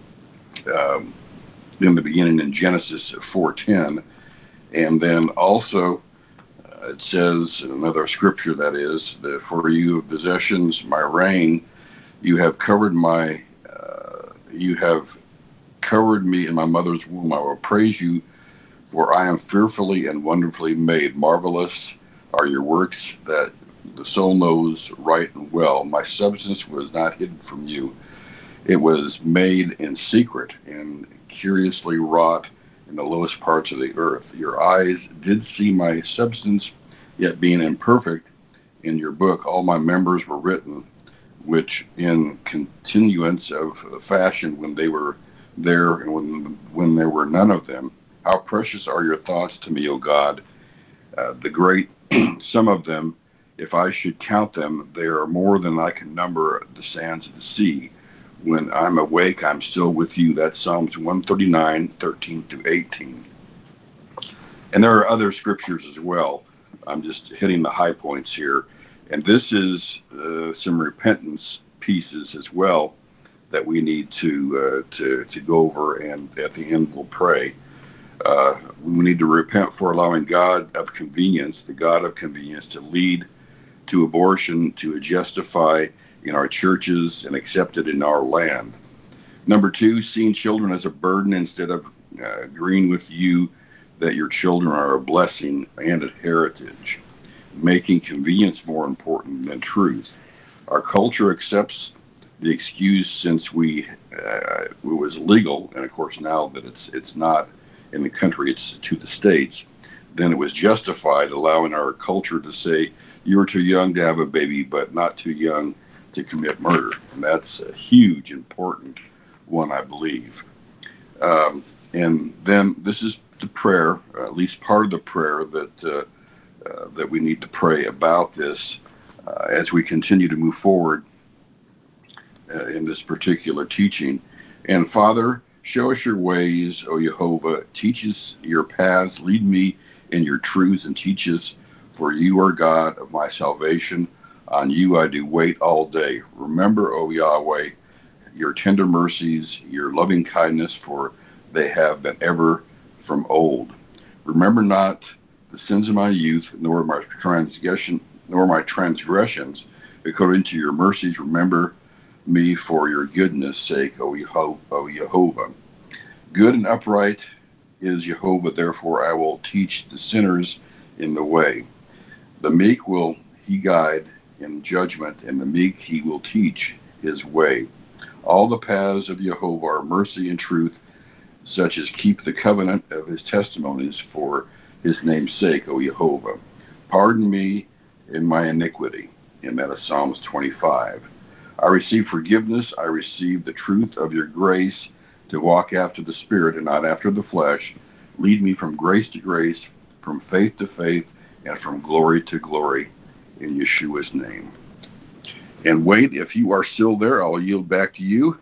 Speaker 3: in the beginning in Genesis 4:10. And then also, it says, another scripture that is, that for you of possessions, my reign, you have covered me in my mother's womb. I will praise you, for I am fearfully and wonderfully made. Marvelous are your works that the soul knows right and well. My substance was not hidden from you. It was made in secret and curiously wrought in the lowest parts of the earth. Your eyes did see my substance, yet being imperfect, in your book all my members were written, which in continuance of fashion when they were there and when there were none of them. How precious are your thoughts to me, O God, the great sum of them. If I should count them, they are more than I can number the sands of the sea. When I'm awake, I'm still with you. That's Psalms 139, 13 through 18. And there are other scriptures as well. I'm just hitting the high points here. And this is some repentance pieces as well that we need to go over, and at the end we'll pray. We need to repent for allowing the God of convenience, to lead to abortion, to justify in our churches and accept it in our land. Number 2, seeing children as a burden instead of agreeing with you that your children are a blessing and a heritage, making convenience more important than truth. Our culture accepts the excuse since it was legal, and of course now that it's not in the country, it's to the states, then it was justified, allowing our culture to say you're too young to have a baby, but not too young to commit murder. And that's a huge, important one, I believe. And then this is the prayer, at least part of the prayer that we need to pray about this as we continue to move forward in this particular teaching. And Father, show us your ways, O Jehovah. Teach us your paths. Lead me in your truths and teach us, for you are God of my salvation. On you I do wait all day. Remember, O Yahweh, your tender mercies, your loving kindness, for they have been ever from old. Remember not the sins of my youth, nor my transgressions. According to your mercies, remember me for your goodness' sake, O Jehovah. Good and upright is Jehovah, therefore I will teach the sinners in the way. The meek will he guide in judgment, and the meek he will teach his way. All the paths of Jehovah are mercy and truth, such as keep the covenant of his testimonies for his name's sake, O Jehovah. Pardon me in my iniquity. And that is Psalms 25. I receive forgiveness. I receive the truth of your grace to walk after the Spirit and not after the flesh. Lead me from grace to grace, from faith to faith, and from glory to glory, in Yeshua's name. And Wade, if you are still there, I'll yield back to you.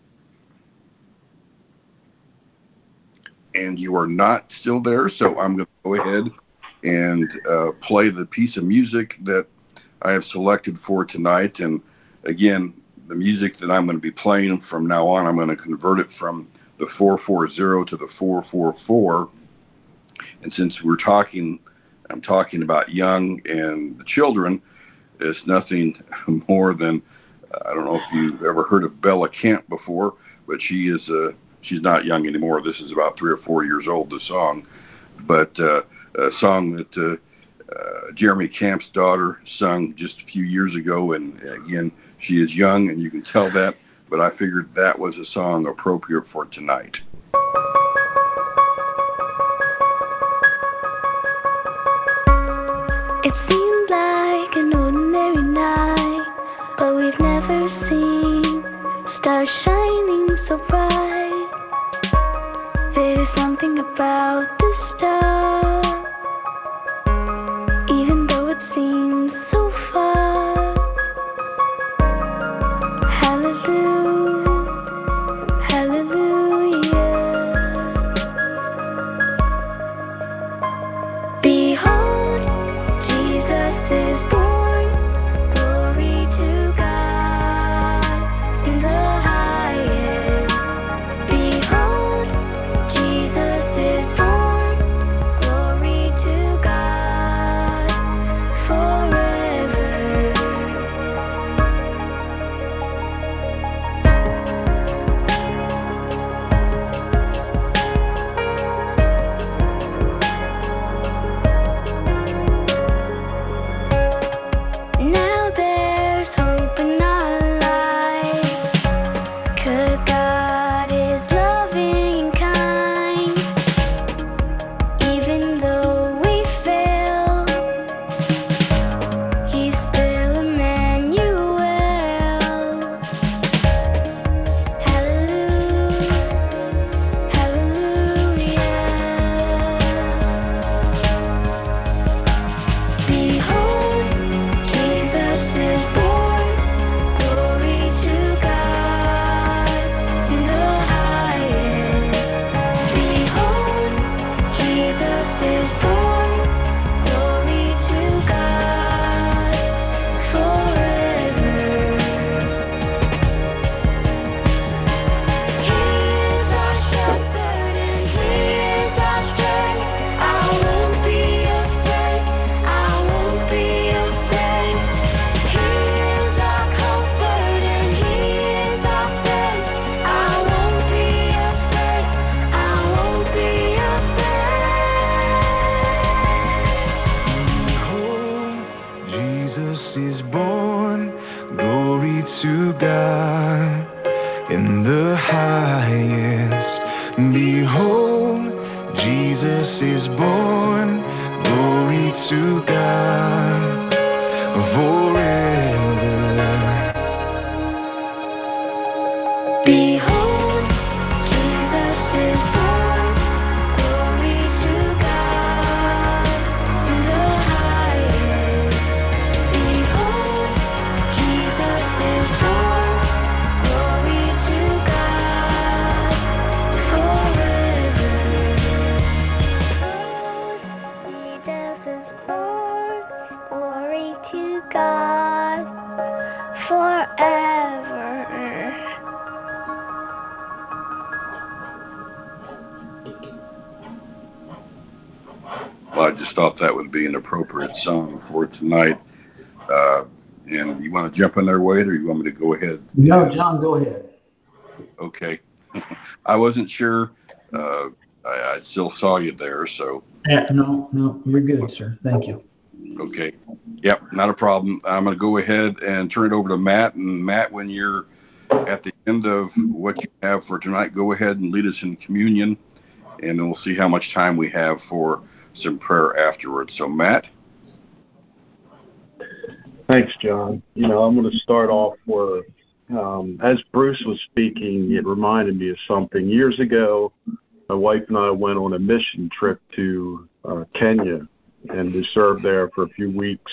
Speaker 3: And you are not still there, so I'm going to go ahead and play the piece of music that I have selected for tonight. And again, the music that I'm going to be playing from now on, I'm going to convert it from the 440 to the 444. And since I'm talking about young and the children, it's nothing more than, I don't know if you've ever heard of Bella Camp before, but she's not young anymore. This is about 3 or 4 years old, the song. But a song that Jeremy Camp's daughter sung just a few years ago. And again, she is young, and you can tell that. But I figured that was a song appropriate for tonight.
Speaker 4: It seemed like an ordinary night, but we've never seen stars shining so bright. There's something about the star, even though it seems so far. Hallelujah, hallelujah.
Speaker 5: to God forever.
Speaker 4: Behold, Jesus is born. Glory to God in the highest. Behold, Jesus is born. Glory to God forever. Jesus is born. Glory to God forever.
Speaker 3: Well, I just thought that would be an appropriate song for tonight. And you want to jump in there, Wade, or you want me to go ahead?
Speaker 1: No, John, go ahead.
Speaker 3: Okay. I wasn't sure. I still saw you there, so.
Speaker 1: No, you're good, sir. Thank you.
Speaker 3: Okay. Yep, not a problem. I'm going to go ahead and turn it over to Matt. And Matt, when you're at the end of what you have for tonight, go ahead and lead us in communion, and then we'll see how much time we have for some prayer afterwards. So, Matt?
Speaker 6: Thanks, John. I'm going to start off where, as Bruce was speaking, it reminded me of something. Years ago, my wife and I went on a mission trip to Kenya, and we served there for a few weeks.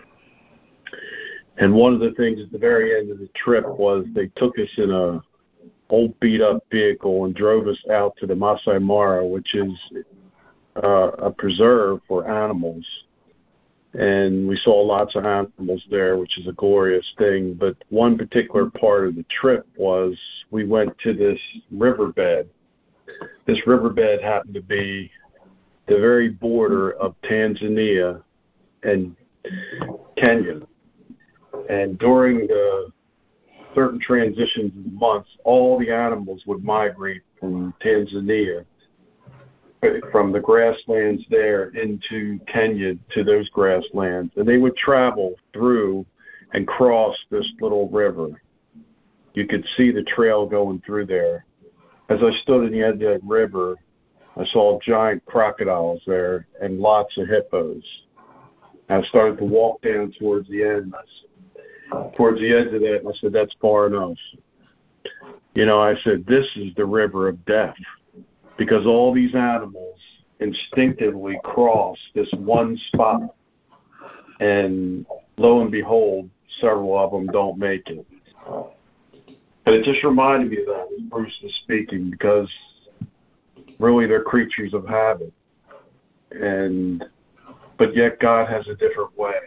Speaker 6: And one of the things at the very end of the trip was they took us in a old beat-up vehicle and drove us out to the Masai Mara, which is a preserve for animals. And we saw lots of animals there, which is a glorious thing. But one particular part of the trip was we went to this riverbed. This riverbed happened to be the very border of Tanzania and Kenya. And during the certain transitions of months, all the animals would migrate from Tanzania, from the grasslands there into Kenya to those grasslands. And they would travel through and cross this little river. You could see the trail going through there. As I stood in the edge of that river, I saw giant crocodiles there and lots of hippos. I started to walk down towards the end. Towards the edge of that, I said, that's far enough. I said, this is the river of death. Because all these animals instinctively cross this one spot, and lo and behold, several of them don't make it. And it just reminded me of that as Bruce was speaking, because really they're creatures of habit, but yet God has a different way.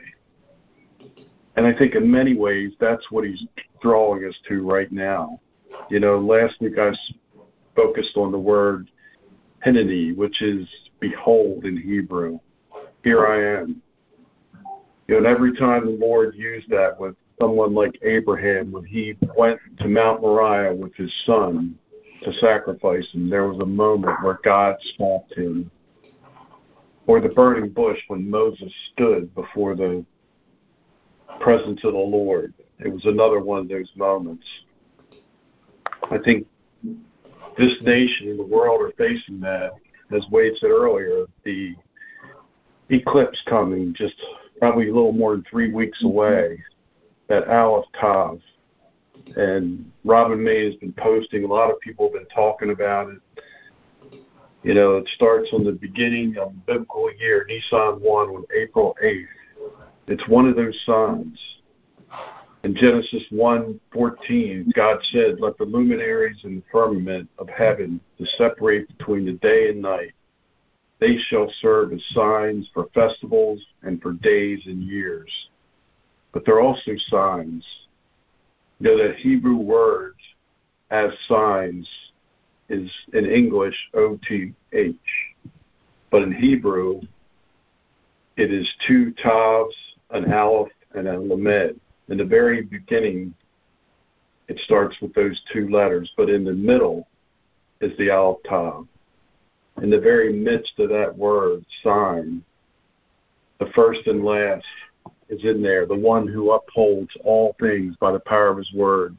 Speaker 6: And I think in many ways that's what He's drawing us to right now. Last week I focused on the word Hineni, which is behold in Hebrew. Here I am. And every time the Lord used that with someone like Abraham, when he went to Mount Moriah with his son to sacrifice him, there was a moment where God stopped him. Or the burning bush when Moses stood before the presence of the Lord. It was another one of those moments. I think this nation and the world are facing that. As Wade said earlier, the eclipse coming just probably a little more than 3 weeks away, that Aleph Tav. And Robin May has been posting, a lot of people have been talking about it. It starts on the beginning of the biblical year, Nisan 1, on April 8th. It's one of those signs. In Genesis 1:14, God said, let the luminaries in the firmament of heaven to separate between the day and night. They shall serve as signs for festivals and for days and years. But they're also signs. That Hebrew word as signs is in English O-T-H. But in Hebrew, it is 2 Tavs, an Aleph, and a Lamed. In the very beginning, it starts with those 2 letters, but in the middle is the Aleph Tav. In the very midst of that word, sign, the first and last is in there, the one who upholds all things by the power of His word.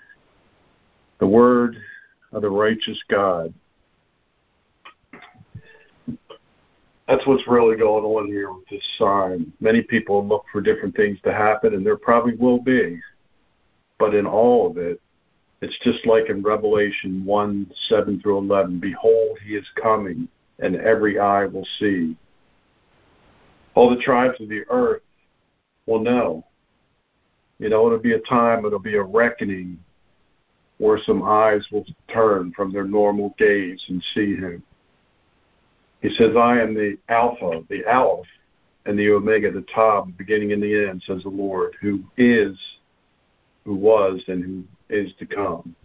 Speaker 6: The word of the righteous God. That's what's really going on here with this sign. Many people look for different things to happen, and there probably will be. But in all of it, it's just like in Revelation 1:7-11. Behold, he is coming, and every eye will see. All the tribes of the earth will know. It'll be a time, it'll be a reckoning where some eyes will turn from their normal gaze and see him. He says, I am the Alpha, the Aleph, and the Omega, the Tav, the beginning and the end, says the Lord, who is, who was, and who is to come.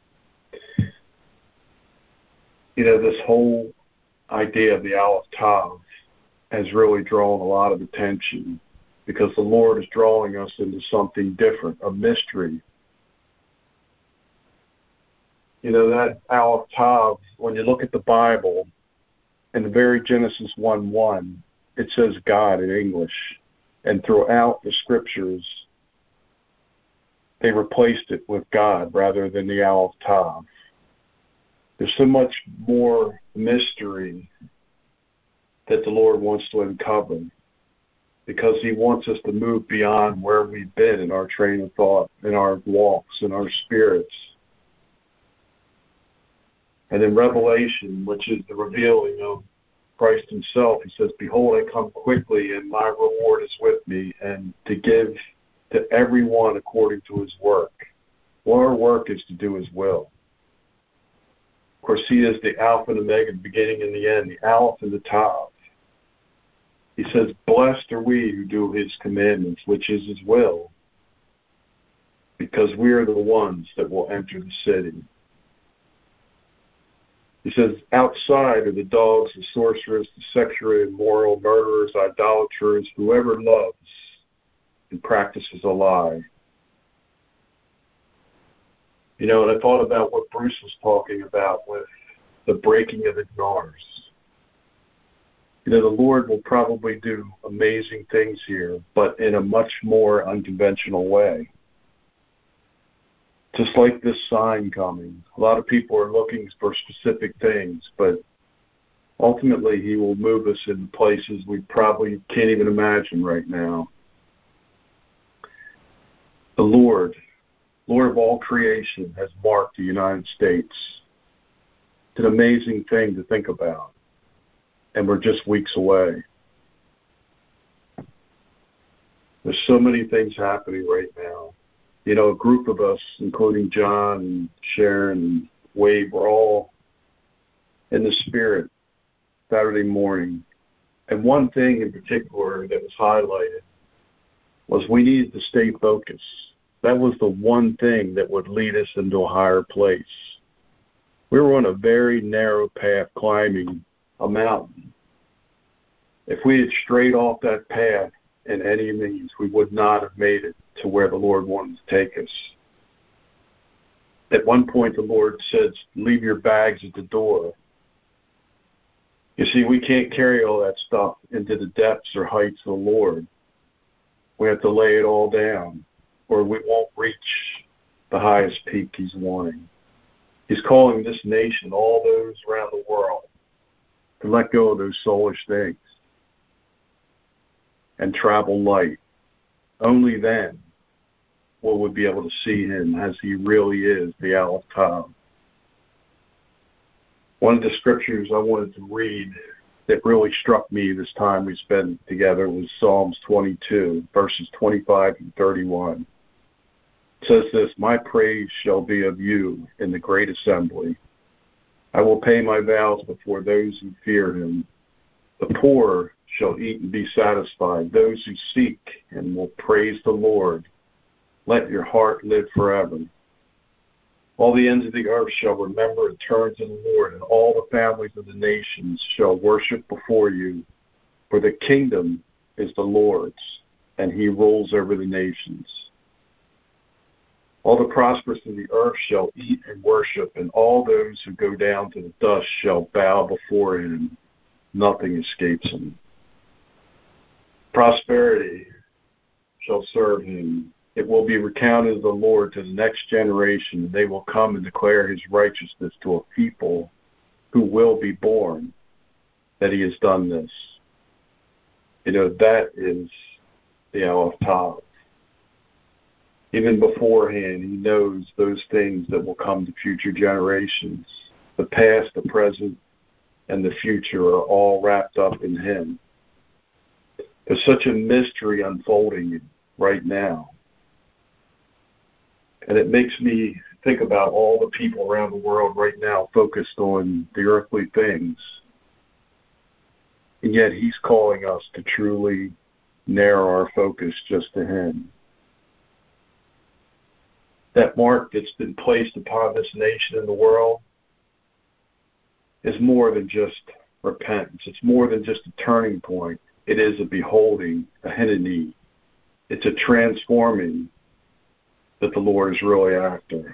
Speaker 6: This whole idea of the Aleph Tav has really drawn a lot of attention because the Lord is drawing us into something different, a mystery. That Aleph Tav, when you look at the Bible, in the very Genesis 1:1, it says God in English. And throughout the scriptures, they replaced it with God rather than the Aleph Tav. There's so much more mystery that the Lord wants to uncover because he wants us to move beyond where we've been in our train of thought, in our walks, in our spirits. And in Revelation, which is the revealing of Christ himself, he says, behold, I come quickly, and my reward is with me, and to give to everyone according to his work. Well, our work is to do his will. Of course, he is the Alpha and Omega, the beginning and the end, the Aleph and the Tav. He says, blessed are we who do his commandments, which is his will, because we are the ones that will enter the city. He says, outside are the dogs, the sorcerers, the sexually immoral, murderers, idolaters, whoever loves and practices a lie. And I thought about what Bruce was talking about with the breaking of the jars. The Lord will probably do amazing things here, but in a much more unconventional way. Just like this sign coming. A lot of people are looking for specific things, but ultimately he will move us into places we probably can't even imagine right now. The Lord of all creation, has marked the United States. It's an amazing thing to think about. And we're just weeks away. There's so many things happening right now. A group of us, including John and Sharon and Wade, we're all in the Spirit Saturday morning. And one thing in particular that was highlighted was we needed to stay focused. That was the one thing that would lead us into a higher place. We were on a very narrow path climbing a mountain. If we had strayed off that path in any means, we would not have made it to where the Lord wanted to take us. At one point, the Lord says, leave your bags at the door. You see, we can't carry all that stuff into the depths or heights of the Lord. We have to lay it all down, or we won't reach the highest peak he's wanting. He's calling this nation, all those around the world, to let go of those soulish things and travel light. Only then will we be able to see him as he really is, the Aleph Tav. One of the scriptures I wanted to read that really struck me this time we spent together was Psalms 22, verses 25 and 31. It says this, my praise shall be of you in the great assembly. I will pay my vows before those who fear him. The poor shall eat and be satisfied. Those who seek and will praise the Lord. Let your heart live forever. All the ends of the earth shall remember and turn to the Lord, and all the families of the nations shall worship before you. For the kingdom is the Lord's, and he rules over the nations. All the prosperous in the earth shall eat and worship, and all those who go down to the dust shall bow before him. Nothing escapes him. Prosperity shall serve him. It will be recounted of the Lord to the next generation, and they will come and declare his righteousness to a people who will be born, that he has done this. That is the Aleph Tav. Even beforehand, he knows those things that will come to future generations. The past, the present, and the future are all wrapped up in him. There's such a mystery unfolding right now. And it makes me think about all the people around the world right now focused on the earthly things. And yet he's calling us to truly narrow our focus just to him. That mark that's been placed upon this nation and the world is more than just repentance. It's more than just a turning point. It is a beholding, a hineni. It's a transforming that the Lord is really after.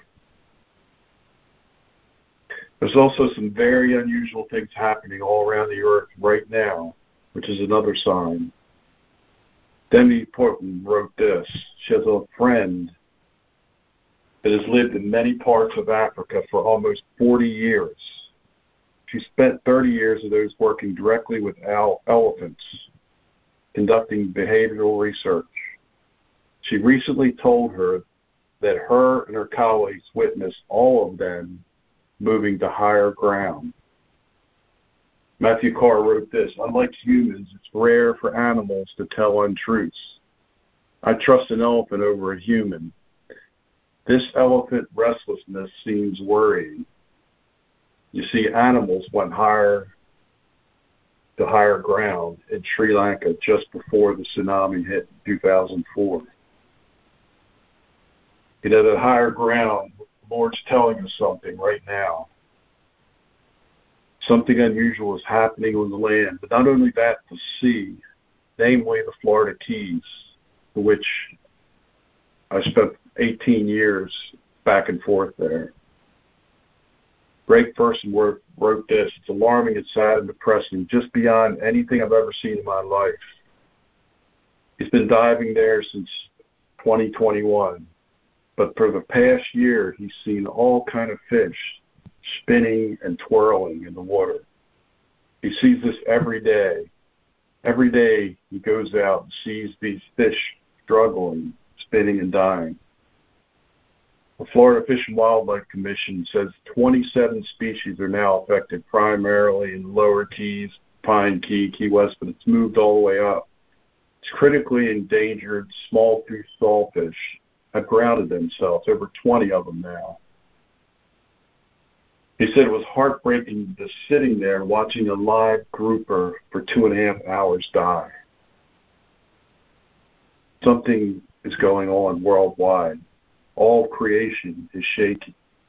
Speaker 6: There's also some very unusual things happening all around the earth right now, which is another sign. Demi Portman wrote this. She has a friend that has lived in many parts of Africa for almost 40 years. She spent 30 years of those working directly with elephants, conducting behavioral research. She recently told her that her and her colleagues witnessed all of them moving to higher ground. Matthew Carr wrote this, unlike humans, it's rare for animals to tell untruths. I trust an elephant over a human. This elephant restlessness seems worrying. You see, animals went to higher ground in Sri Lanka just before the tsunami hit in 2004. The higher ground, the Lord's telling us something right now. Something unusual is happening on the land, but not only that, the sea, namely the Florida Keys, for which I spent 18 years back and forth there. Greg Fersenworth wrote this, it's alarming, it's sad and depressing, just beyond anything I've ever seen in my life. He's been diving there since 2021, but for the past year, he's seen all kind of fish spinning and twirling in the water. He sees this every day. Every day he goes out and sees these fish struggling, spinning and dying. The Florida Fish and Wildlife Commission says 27 species are now affected, primarily in Lower Keys, Pine Key, Key West, but it's moved all the way up. It's critically endangered smalltooth sawfish have grounded themselves, over 20 of them now. He said it was heartbreaking just sitting there watching a live grouper for 2.5 hours die. Something is going on worldwide. All creation is shaking.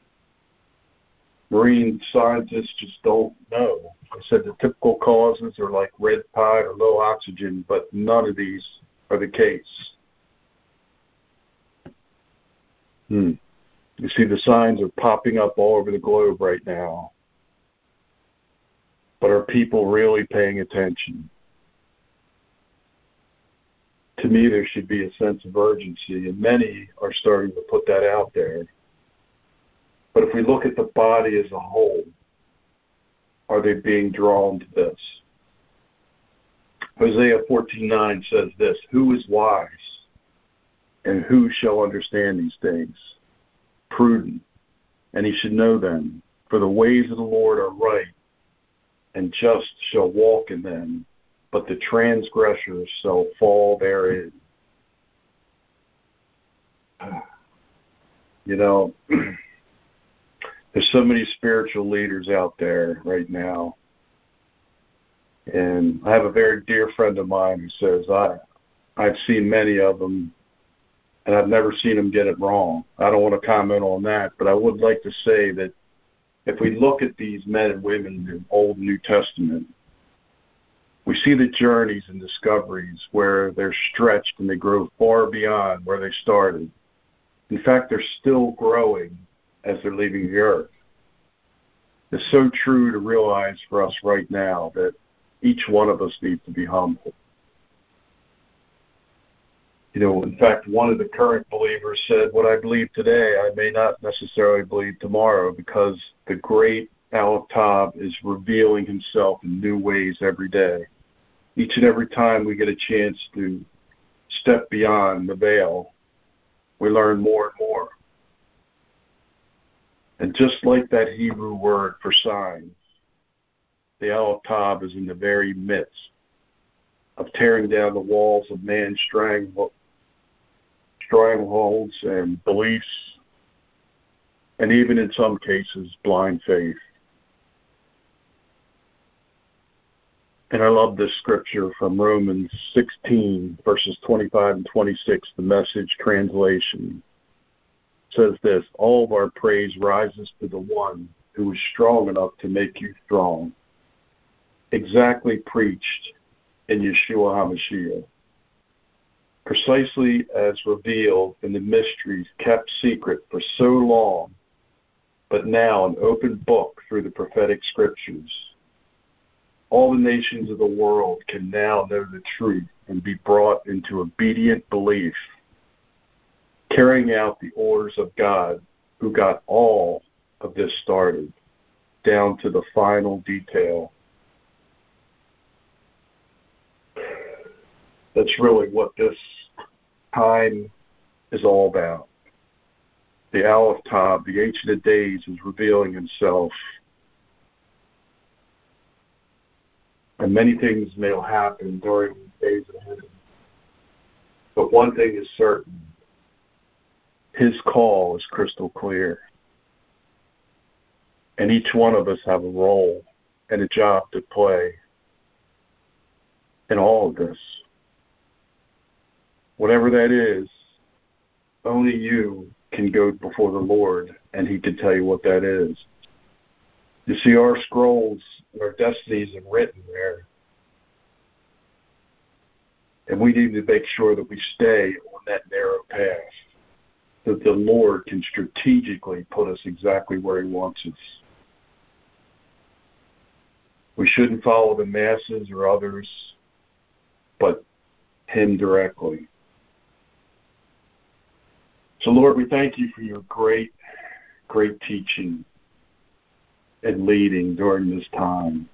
Speaker 6: Marine scientists just don't know. They said the typical causes are like red tide or low oxygen, but none of these are the case. You see, the signs are popping up all over the globe right now. But are people really paying attention? To me, there should be a sense of urgency, and many are starting to put that out there. But if we look at the body as a whole, are they being drawn to this? Hosea 14:9 says this, who is wise, and who shall understand these things? Prudent, and he should know them. For the ways of the Lord are right, and just shall walk in them, but the transgressors shall fall therein. There's so many spiritual leaders out there right now. And I have a very dear friend of mine who says, I've seen many of them, and I've never seen them get it wrong. I don't want to comment on that, but I would like to say that if we look at these men and women in the Old and New Testament, we see the journeys and discoveries where they're stretched and they grow far beyond where they started. In fact, they're still growing as they're leaving the earth. It's so true to realize for us right now that each one of us needs to be humble. In fact, one of the current believers said, what I believe today, I may not necessarily believe tomorrow, because the great Aleph Tav is revealing himself in new ways every day. Each and every time we get a chance to step beyond the veil, we learn more and more. And just like that Hebrew word for signs, the Aleph Tav is in the very midst of tearing down the walls of man's strongholds and beliefs, and even in some cases, blind faith. And I love this scripture from Romans 16, verses 25 and 26, the Message translation. It says this: all of our praise rises to the one who is strong enough to make you strong. Exactly preached in Yeshua HaMashiach. Precisely as revealed in the mysteries kept secret for so long, but now an open book through the prophetic scriptures. All the nations of the world can now know the truth and be brought into obedient belief, carrying out the orders of God, who got all of this started, down to the final detail. That's really what this time is all about. The Aleph Tav, the Ancient of Days, is revealing himself. And many things may happen during the days ahead. But one thing is certain: his call is crystal clear. And each one of us have a role and a job to play in all of this. Whatever that is, only you can go before the Lord, and he can tell you what that is. You see, our scrolls and our destinies are written there. And we need to make sure that we stay on that narrow path, that the Lord can strategically put us exactly where he wants us. We shouldn't follow the masses or others, but him directly. So, Lord, we thank you for your great, great teaching and leading during this time.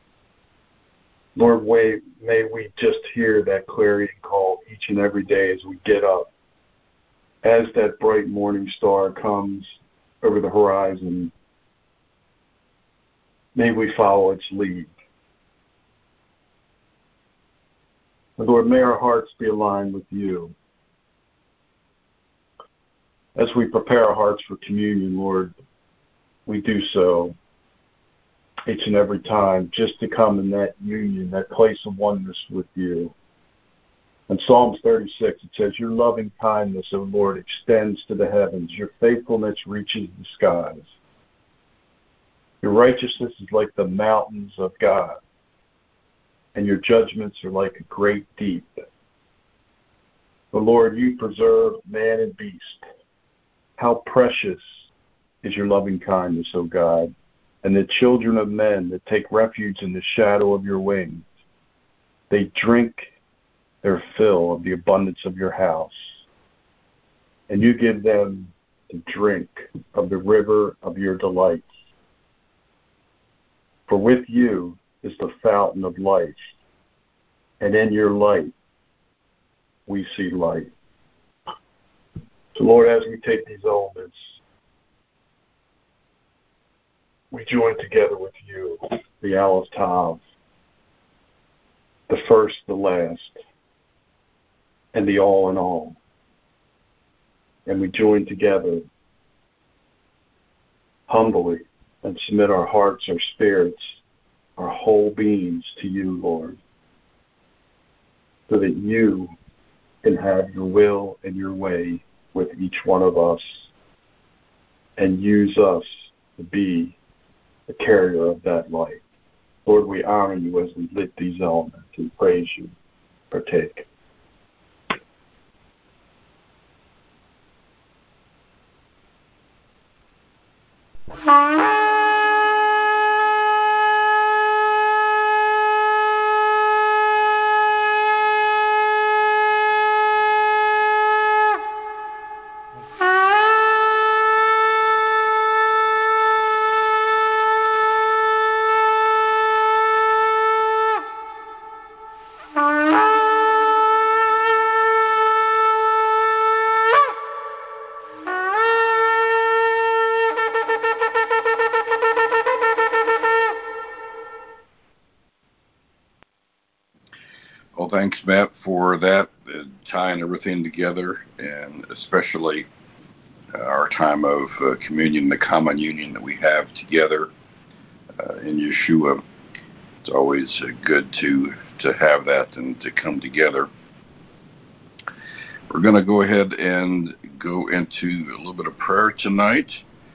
Speaker 6: Lord, may we just hear that clarion call each and every day as we get up, as that bright morning star comes over the horizon. May we follow its lead. And Lord, may our hearts be aligned with you. As we prepare our hearts for communion, Lord, we do so each and every time just to come in that union, that place of oneness with you. In Psalms 36, it says, your loving kindness, O Lord, extends to the heavens. Your faithfulness reaches the skies. Your righteousness is like the mountains of God, and your judgments are like a great deep. O Lord, you preserve man and beast. How precious is your loving kindness, O God, and the children of men that take refuge in the shadow of your wings. They drink their fill of the abundance of your house, and you give them to drink of the river of your delights. For with you is the fountain of life, and in your light we see light. So, Lord, as we take these elements, we join together with you, the Aleph Tav, the first, the last, and the all in all. And we join together humbly and submit our hearts, our spirits, our whole beings to you, Lord, so that you can have your will and your way with each one of us and use us to be the carrier of that light. Lord, we honor you as we lit these elements and praise you. Partake.
Speaker 3: for that, tying everything together, and especially our time of communion, the common union that we have together in Yeshua. It's always good to have that and to come together. We're going to go ahead and go into a little bit of prayer tonight.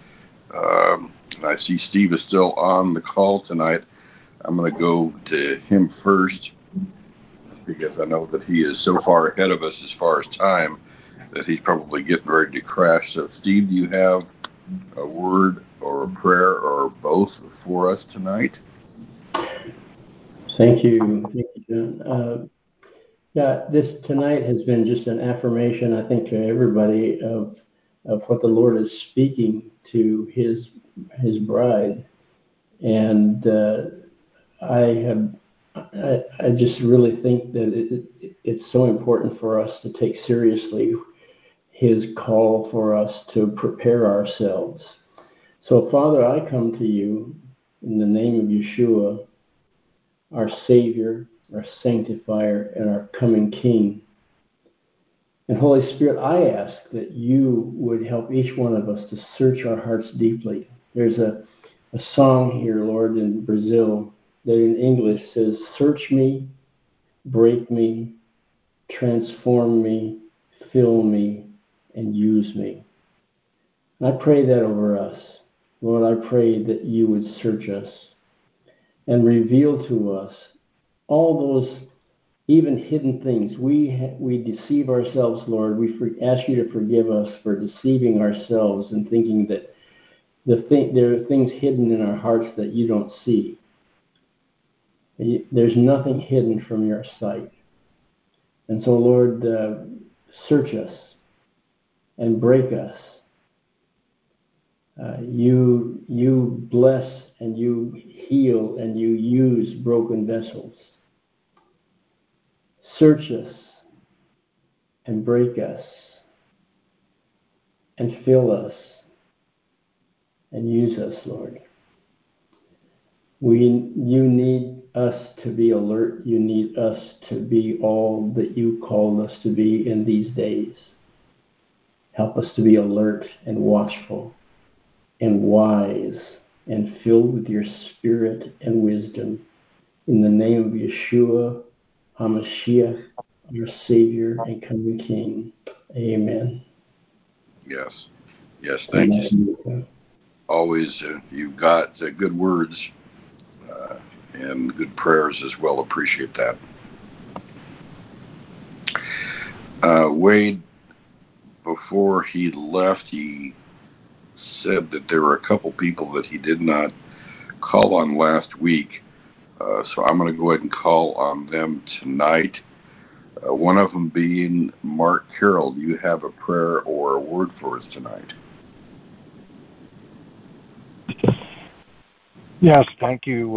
Speaker 3: I see Steve is still on the call tonight. I'm going to go to him first because I know that he is so far ahead of us as far as time that he's probably getting ready to crash. So, Steve, do you have a word or a prayer or both for us tonight?
Speaker 7: Thank you, John. This tonight has been just an affirmation, I think, to everybody of what the Lord is speaking to His bride, and I just really think that it's so important for us to take seriously His call for us to prepare ourselves. So, Father, I come to you in the name of Yeshua, our Savior, our Sanctifier, and our coming King. And Holy Spirit, I ask that you would help each one of us to search our hearts deeply. There's a song here, Lord, in Brazil that in English says, "Search me, break me, transform me, fill me, and use me." And I pray that over us. Lord, I pray that you would search us and reveal to us all those even hidden things. We deceive ourselves, Lord. We ask you to forgive us for deceiving ourselves and thinking that there are things hidden in our hearts that you don't see. There's nothing hidden from your sight. And so, Lord, search us and break us. You bless and you heal and you use broken vessels. Search us and break us and fill us and use us, Lord. You need us to be alert. You need us to be all that you called us to be in these days. Help us to be alert and watchful and wise and filled with your spirit and wisdom. In the name of Yeshua HaMashiach, our Savior and coming King. Amen.
Speaker 3: Yes, thank you. Always, you've got good words and good prayers as well. Appreciate that. Wade, before he left, he said that there were a couple people that he did not call on last week. So I'm going to go ahead and call on them tonight. One of them being Mark Carroll. Do you have a prayer or a word for us tonight?
Speaker 8: Yes, thank you.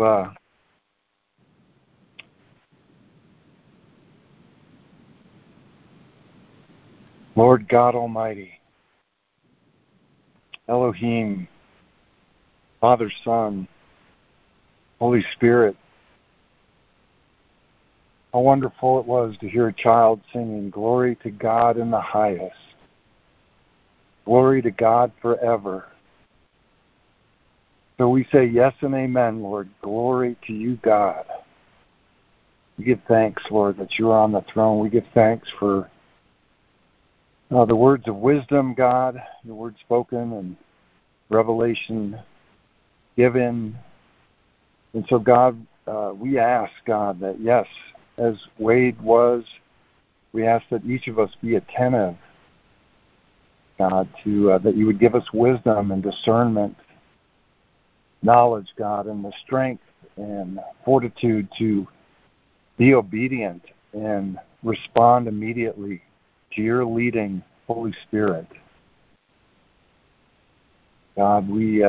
Speaker 8: Lord God Almighty, Elohim, Father, Son, Holy Spirit, how wonderful it was to hear a child singing, "Glory to God in the highest, glory to God forever." So we say yes and amen, Lord. Glory to you, God. We give thanks, Lord, that you are on the throne. We give thanks for the words of wisdom, God, your word spoken and revelation given. And so, God, we ask, God, that yes, as Wade was, we ask that each of us be attentive, God, to that you would give us wisdom and discernment, knowledge, God, and the strength and fortitude to be obedient and respond immediately to your leading, Holy Spirit. God, we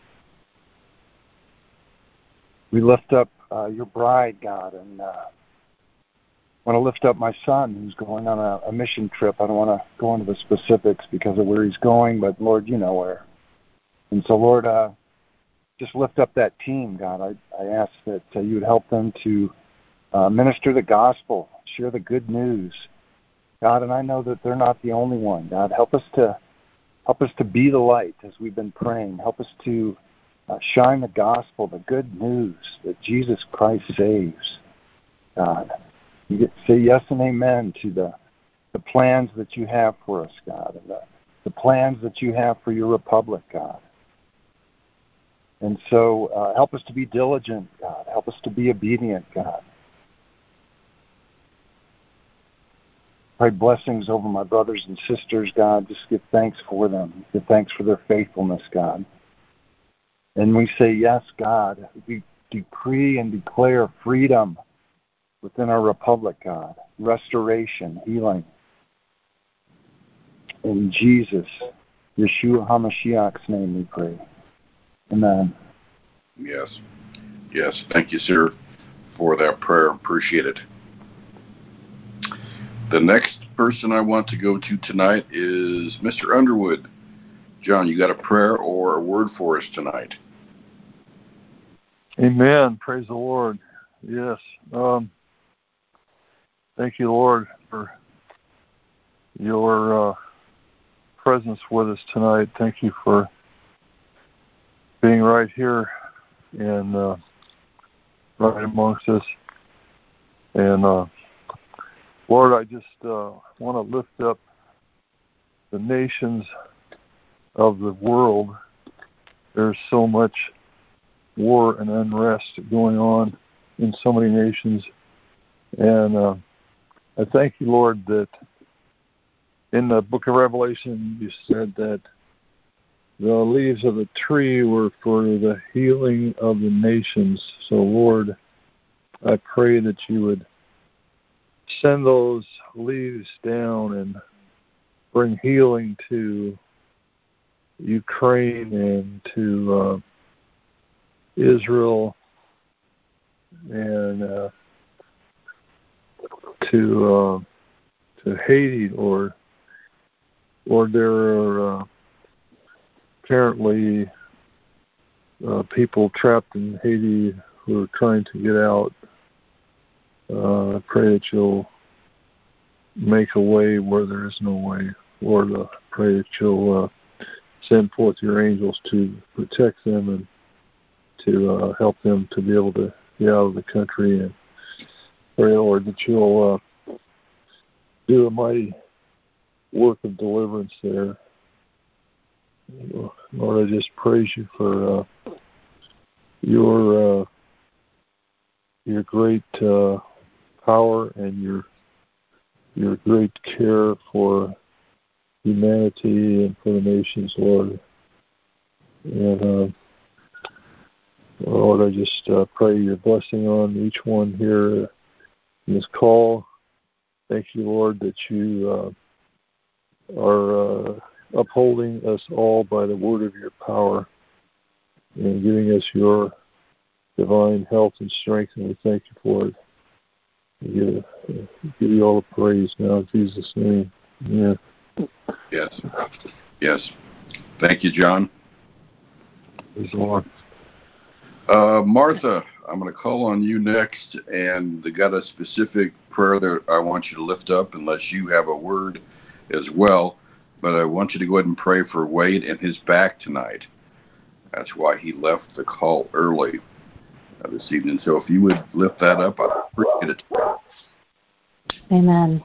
Speaker 8: lift up your bride, God, and want to lift up my son who's going on a mission trip. I don't want to go into the specifics because of where he's going, but Lord, you know where. And so, Lord, just lift up that team, God. I ask that you would help them to minister the gospel, share the good news, God. And I know that they're not the only one. God, help us to be the light as we've been praying. Help us to shine the gospel, the good news that Jesus Christ saves. God, you get to say yes and amen to the plans that you have for us, God, and the plans that you have for your republic, God. And so help us to be diligent, God. Help us to be obedient, God. Pray blessings over my brothers and sisters, God. Just give thanks for them. Give thanks for their faithfulness, God. And we say, yes, God. We decree and declare freedom within our republic, God. Restoration, healing. In Jesus, Yeshua HaMashiach's name we pray. Amen.
Speaker 3: Yes. Yes. Thank you, sir, for that prayer. Appreciate it. The next person I want to go to tonight is Mr. Underwood. John, you got a prayer or a word for us tonight?
Speaker 6: Amen. Praise the Lord. Yes. Thank you, Lord, for your presence with us tonight. Thank you for being right here and right amongst us. And Lord, I just want to lift up the nations of the world. There's so much war and unrest going on in so many nations. And I thank you, Lord, that in the book of Revelation you said that the leaves of the tree were for the healing of the nations. So, Lord, I pray that you would send those leaves down and bring healing to Ukraine and to Israel and to Haiti, Lord. Lord, there are apparently people trapped in Haiti who are trying to get out. I pray that you'll make a way where there is no way. Lord, I pray that you'll send forth your angels to protect them and to help them to be able to get out of the country. And pray, Lord, that you'll do a mighty work of deliverance there. Lord, I just praise you for your great power and your great care for humanity and for the nations, Lord. And Lord, I just pray your blessing on each one here in this call. Thank you, Lord, that you are upholding us all by the word of your power and giving us your divine health and strength, and we thank you for it. We give you all the praise now in Jesus' name. Yeah.
Speaker 3: Yes. Yes. Thank you, John.
Speaker 6: Praise the Lord.
Speaker 3: Martha, I'm going to call on you next, and I got a specific prayer that I want you to lift up, unless you have a word as well. But I want you to go ahead and pray for Wade and his back tonight. That's why he left the call early this evening. So if you would lift that up, I'd appreciate it.
Speaker 9: Amen.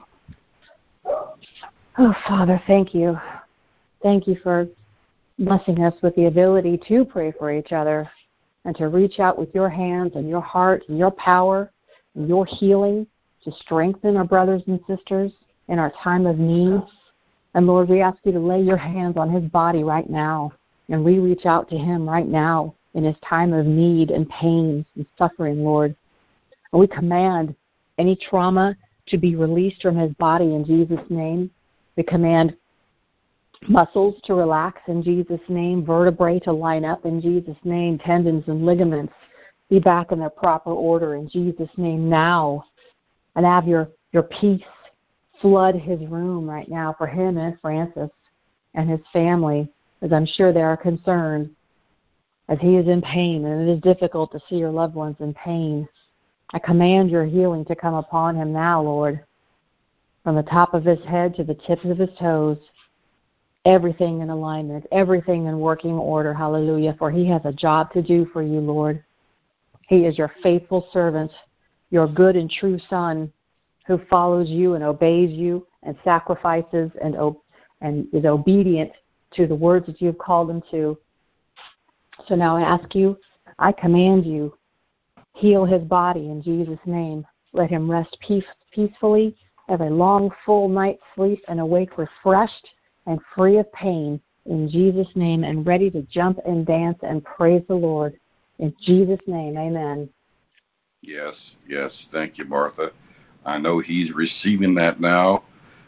Speaker 9: Oh, Father, thank you. Thank you for blessing us with the ability to pray for each other and to reach out with your hands and your heart and your power and your healing to strengthen our brothers and sisters in our time of need. And Lord, we ask you to lay your hands on his body right now, and we reach out to him right now in his time of need and pain and suffering, Lord. And we command any trauma to be released from his body in Jesus' name. We command muscles to relax in Jesus' name, vertebrae to line up in Jesus' name, tendons and ligaments be back in their proper order in Jesus' name now. And have your peace flood his room right now for him and Francis and his family, as I'm sure they are concerned as he is in pain, and it is difficult to see your loved ones in pain. I command your healing to come upon him now, Lord, from the top of his head to the tips of his toes. Everything in alignment, everything in working order, hallelujah, for he has a job to do for you, Lord. He is your faithful servant, your good and true son who follows you and obeys you and sacrifices and is obedient to the words that you have called him to. So now I ask you, I command you, heal his body in Jesus' name. Let him rest peacefully, have a long, full night's sleep, and awake refreshed and free of pain in Jesus' name, and ready to jump and dance and praise the Lord. In Jesus' name, amen.
Speaker 3: Yes, thank you, Martha. I know he's receiving that now,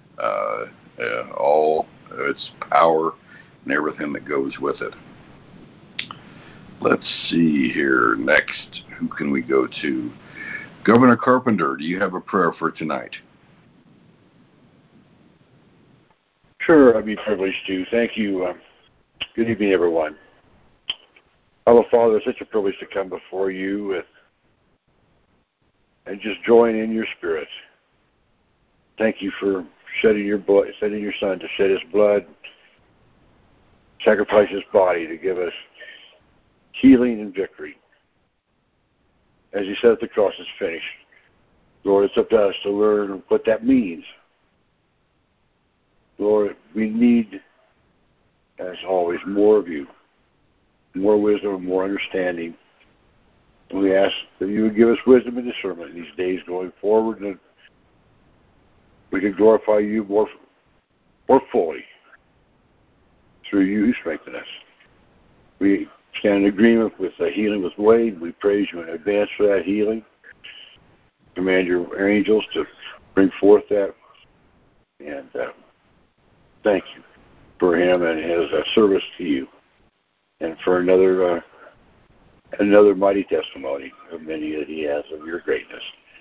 Speaker 3: all its power and everything that goes with it. Let's see here. Next, who can we go to? Governor Carpenter, do you have a prayer for tonight?
Speaker 10: Sure, I'd be privileged to. Thank you. Good evening, everyone. Our Father, it's such a privilege to come before you and just join in your spirit. Thank you for shedding your blood, sending your Son to shed his blood, sacrifice his body to give us healing and victory. As you said at the cross is finished. Lord, it's up to us to learn what that means. Lord, we need, as always, more of you, more wisdom and more understanding. And we ask that you would give us wisdom and discernment in these days going forward, and that we can glorify you more fully through you who strengthen us. We stand in agreement with the healing with Wade. We praise you in advance for that healing. Command your angels to bring forth that. And thank you for him and his service to you, and for another mighty testimony of many that he has of your greatness.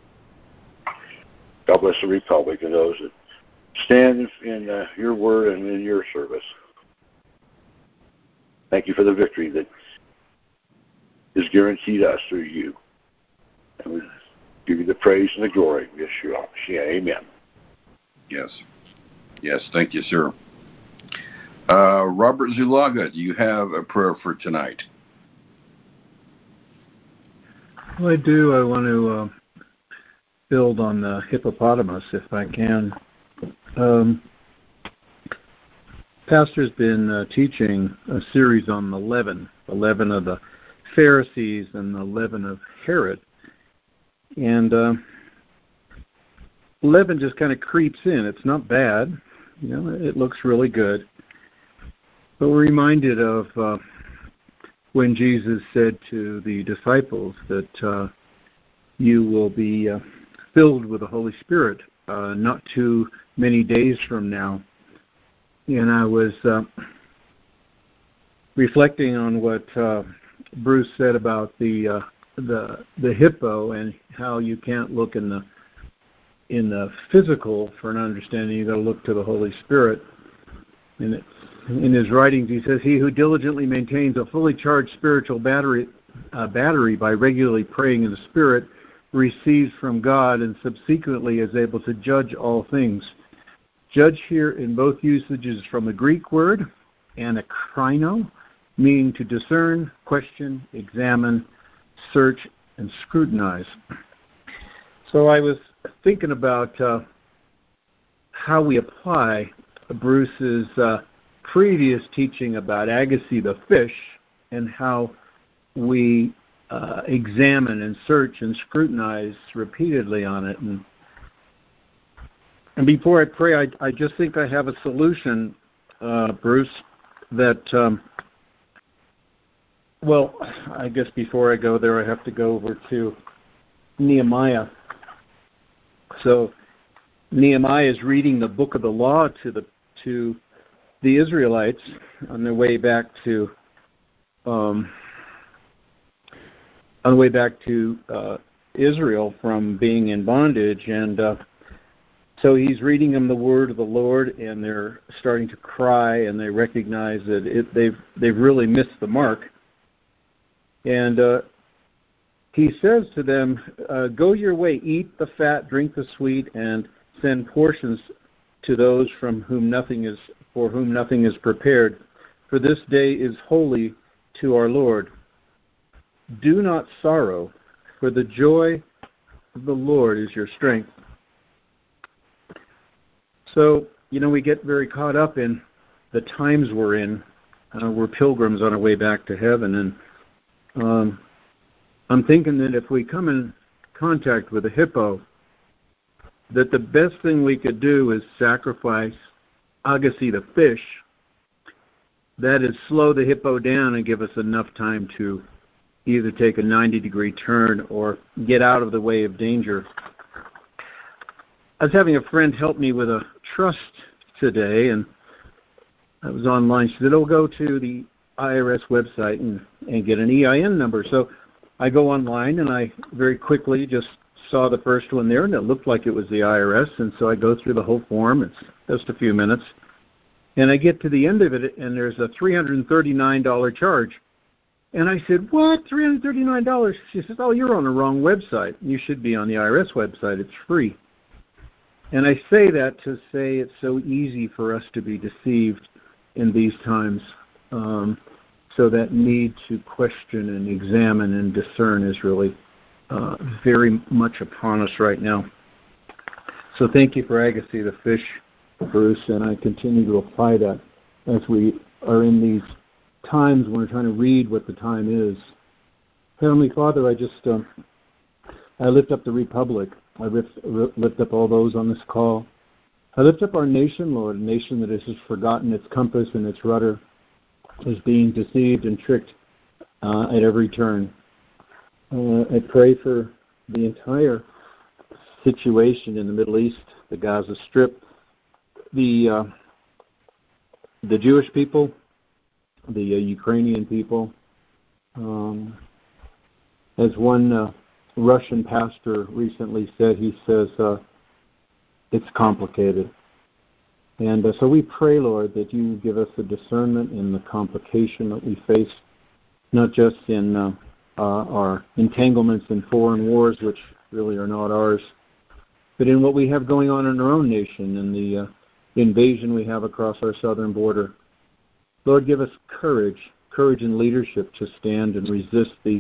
Speaker 10: God bless the Republic and those that stand in your word and in your service. Thank you for the victory that is guaranteed us through you. And we give you the praise and the glory. Yeshua. Amen.
Speaker 3: Yes, thank you, sir. Robert Zulaga, do you have a prayer for tonight?
Speaker 11: Well, I do. I want to build on the hippopotamus, if I can. Pastor's been teaching a series on the leaven of the Pharisees and the leaven of Herod. And leaven just kind of creeps in. It's not bad. It looks really good. But we're reminded of when Jesus said to the disciples that you will be filled with the Holy Spirit not too many days from now. And I was reflecting on what Bruce said about the hippo and how you can't look in the physical for an understanding. You've got to look to the Holy Spirit. And in his writings, he says, "He who diligently maintains a fully charged spiritual battery by regularly praying in the Spirit receives from God and subsequently is able to judge all things." Judge here in both usages from the Greek word anakrino, meaning to discern, question, examine, search, and scrutinize. So I was thinking about how we apply Bruce's previous teaching about Agassiz the fish and how we examine and search and scrutinize repeatedly on it. And before I pray, I just think I have a solution, Bruce, that, well, I guess before I go there, I have to go over to Nehemiah. So Nehemiah is reading the book of the law to the Israelites on their way back to Israel from being in bondage, and so he's reading them the word of the Lord, and they're starting to cry, and they recognize that they've really missed the mark. And he says to them, go your way, eat the fat, drink the sweet, and send portions to those for whom nothing is prepared. For this day is holy to our Lord. Do not sorrow, for the joy of the Lord is your strength. So, we get very caught up in the times we're in. We're pilgrims on our way back to heaven. And I'm thinking that if we come in contact with a hippo, that the best thing we could do is sacrifice Agassiz the fish. That is, slow the hippo down and give us enough time to either take a 90-degree turn or get out of the way of danger. I was having a friend help me with a trust today, and I was online. She said, go to the IRS website and get an EIN number. So I go online, and I very quickly just saw the first one there, and it looked like it was the IRS, and so I go through the whole form. It's just a few minutes. And I get to the end of it, and there's a $339 charge. And I said, what, $339? She says, you're on the wrong website. You should be on the IRS website. It's free. And I say that to say it's so easy for us to be deceived in these times. So that need to question and examine and discern is really very much upon us right now. So thank you for Agassiz the fish, Bruce, and I continue to apply that as we are in these times when we're trying to read what the time is. Heavenly Father, I lift up the Republic. I lift up all those on this call. I lift up our nation, Lord, a nation that has forgotten its compass and its rudder, is being deceived and tricked at every turn. I pray for the entire situation in the Middle East, the Gaza Strip, the Jewish people, the Ukrainian people. As one Russian pastor recently said, he says, it's complicated. And so we pray, Lord, that you give us the discernment in the complication that we face, not just in our entanglements in foreign wars, which really are not ours, but in what we have going on in our own nation and the invasion we have across our southern border. Lord, give us courage and leadership to stand and resist the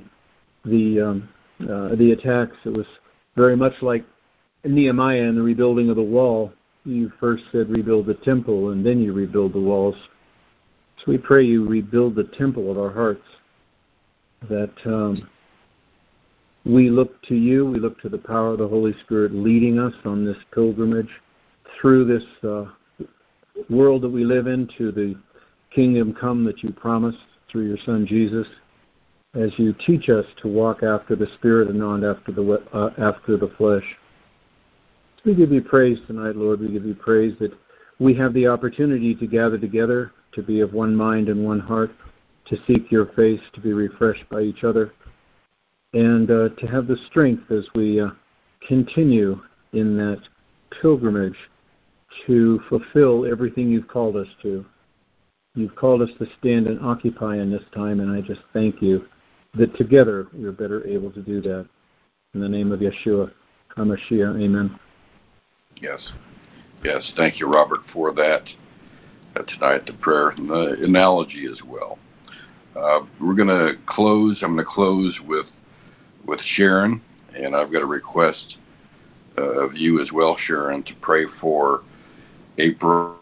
Speaker 11: attacks. It was very much like Nehemiah and the rebuilding of the wall. You first said rebuild the temple, and then you rebuild the walls. So we pray you rebuild the temple of our hearts, that we look to you, we look to the power of the Holy Spirit leading us on this pilgrimage through this world that we live in, to the kingdom come that you promised through your Son Jesus, as you teach us to walk after the Spirit and not after the flesh. We give you praise tonight, Lord. We give you praise that we have the opportunity to gather together, to be of one mind and one heart, to seek your face, to be refreshed by each other, and to have the strength as we continue in that pilgrimage to fulfill everything you've called us to. You've called us to stand and occupy in this time, and I just thank you that together we're better able to do that. In the name of Yeshua HaMashiach, amen.
Speaker 3: Yes. Thank you, Robert, for that tonight, the prayer and the analogy as well. We're going to close. I'm going to close with Sharon, and I've got a request of you as well, Sharon, to pray for April,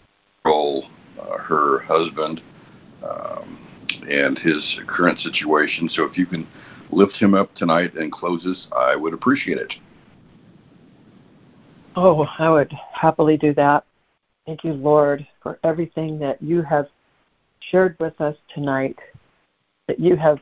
Speaker 3: her husband, and his current situation. So if you can lift him up tonight and close us, I would appreciate it.
Speaker 12: Oh, I would happily do that. Thank you, Lord, for everything that you have shared with us tonight, that you have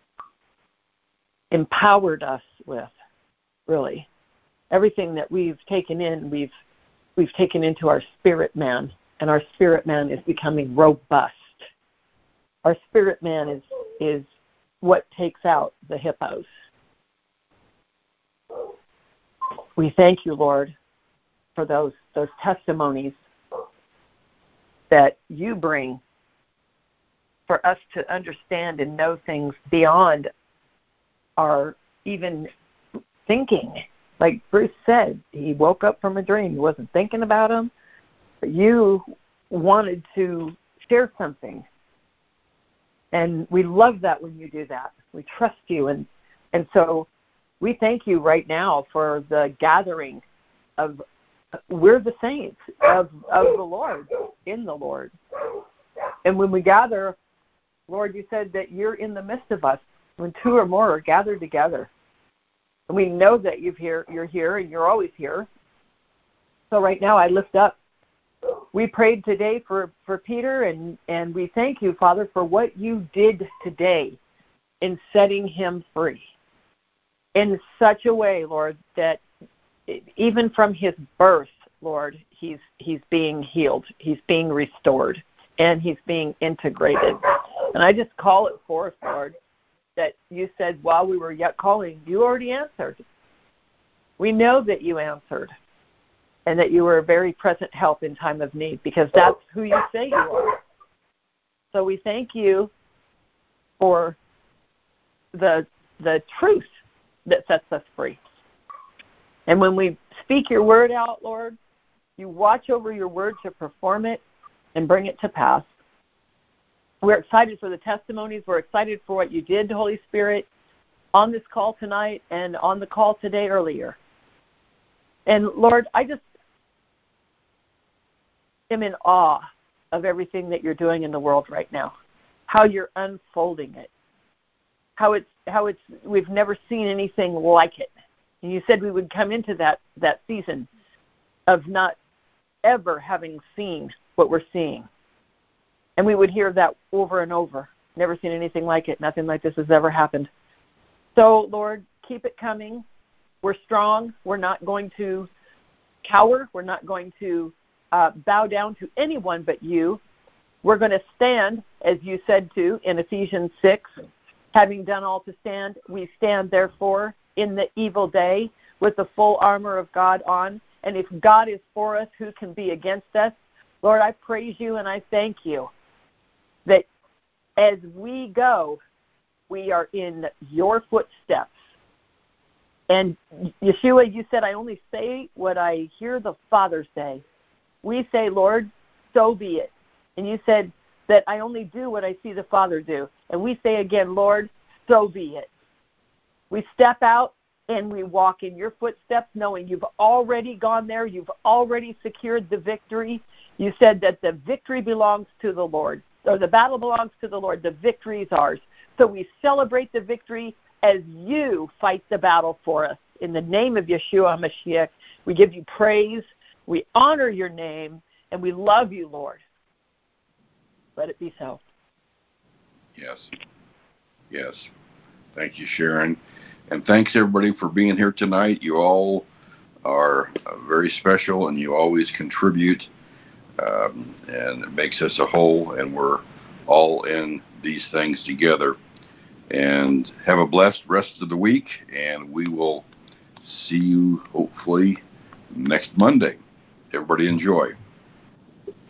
Speaker 12: empowered us with, really. Everything that we've taken in, we've taken into our spirit man, and our spirit man is becoming robust. Our spirit man is what takes out the hippos. We thank you, Lord, for those testimonies that you bring for us to understand and know things beyond our even thinking. Like Bruce said, he woke up from a dream. He wasn't thinking about him. But you wanted to share something. And we love that when you do that. We trust you. And so we thank you right now for the gathering of, we're the saints of the Lord, in the Lord. And when we gather, Lord, you said that you're in the midst of us when two or more are gathered together. And we know that you're here, and you're always here. So right now I lift up. We prayed today for Peter, and we thank you, Father, for what you did today in setting him free in such a way, Lord, that even from his birth, Lord, he's being healed. He's being restored, and he's being integrated. And I just call it forth, Lord, that you said while we were yet calling, you already answered. We know that you answered and that you were a very present help in time of need, because that's who you say you are. So we thank you for the truth that sets us free. And when we speak your word out, Lord, you watch over your word to perform it and bring it to pass. We're excited for the testimonies. We're excited for what you did, Holy Spirit, on this call tonight and on the call today earlier. And Lord, I just am in awe of everything that you're doing in the world right now, how you're unfolding it, how it's we've never seen anything like it. And you said we would come into that season of not ever having seen what we're seeing. And we would hear that over and over. Never seen anything like it. Nothing like this has ever happened. So, Lord, keep it coming. We're strong. We're not going to cower. We're not going to bow down to anyone but you. We're going to stand, as you said to in Ephesians 6, having done all to stand, we stand, therefore, in the evil day with the full armor of God on. And if God is for us, who can be against us? Lord, I praise you and I thank you that as we go, we are in your footsteps. And Yeshua, you said, I only say what I hear the Father say. We say, Lord, so be it. And you said that I only do what I see the Father do. And we say again, Lord, so be it. We step out and we walk in your footsteps, knowing you've already gone there. You've already secured the victory. You said that the victory belongs to the Lord, or the battle belongs to the Lord. The victory is ours. So we celebrate the victory as you fight the battle for us. In the name of Yeshua HaMashiach, we give you praise, we honor your name, and we love you, Lord. Let it be so.
Speaker 3: Yes. Yes. Thank you, Sharon. And thanks, everybody, for being here tonight. You all are very special, and you always contribute, and it makes us a whole, and we're all in these things together. And have a blessed rest of the week, and we will see you hopefully next Monday. Everybody enjoy.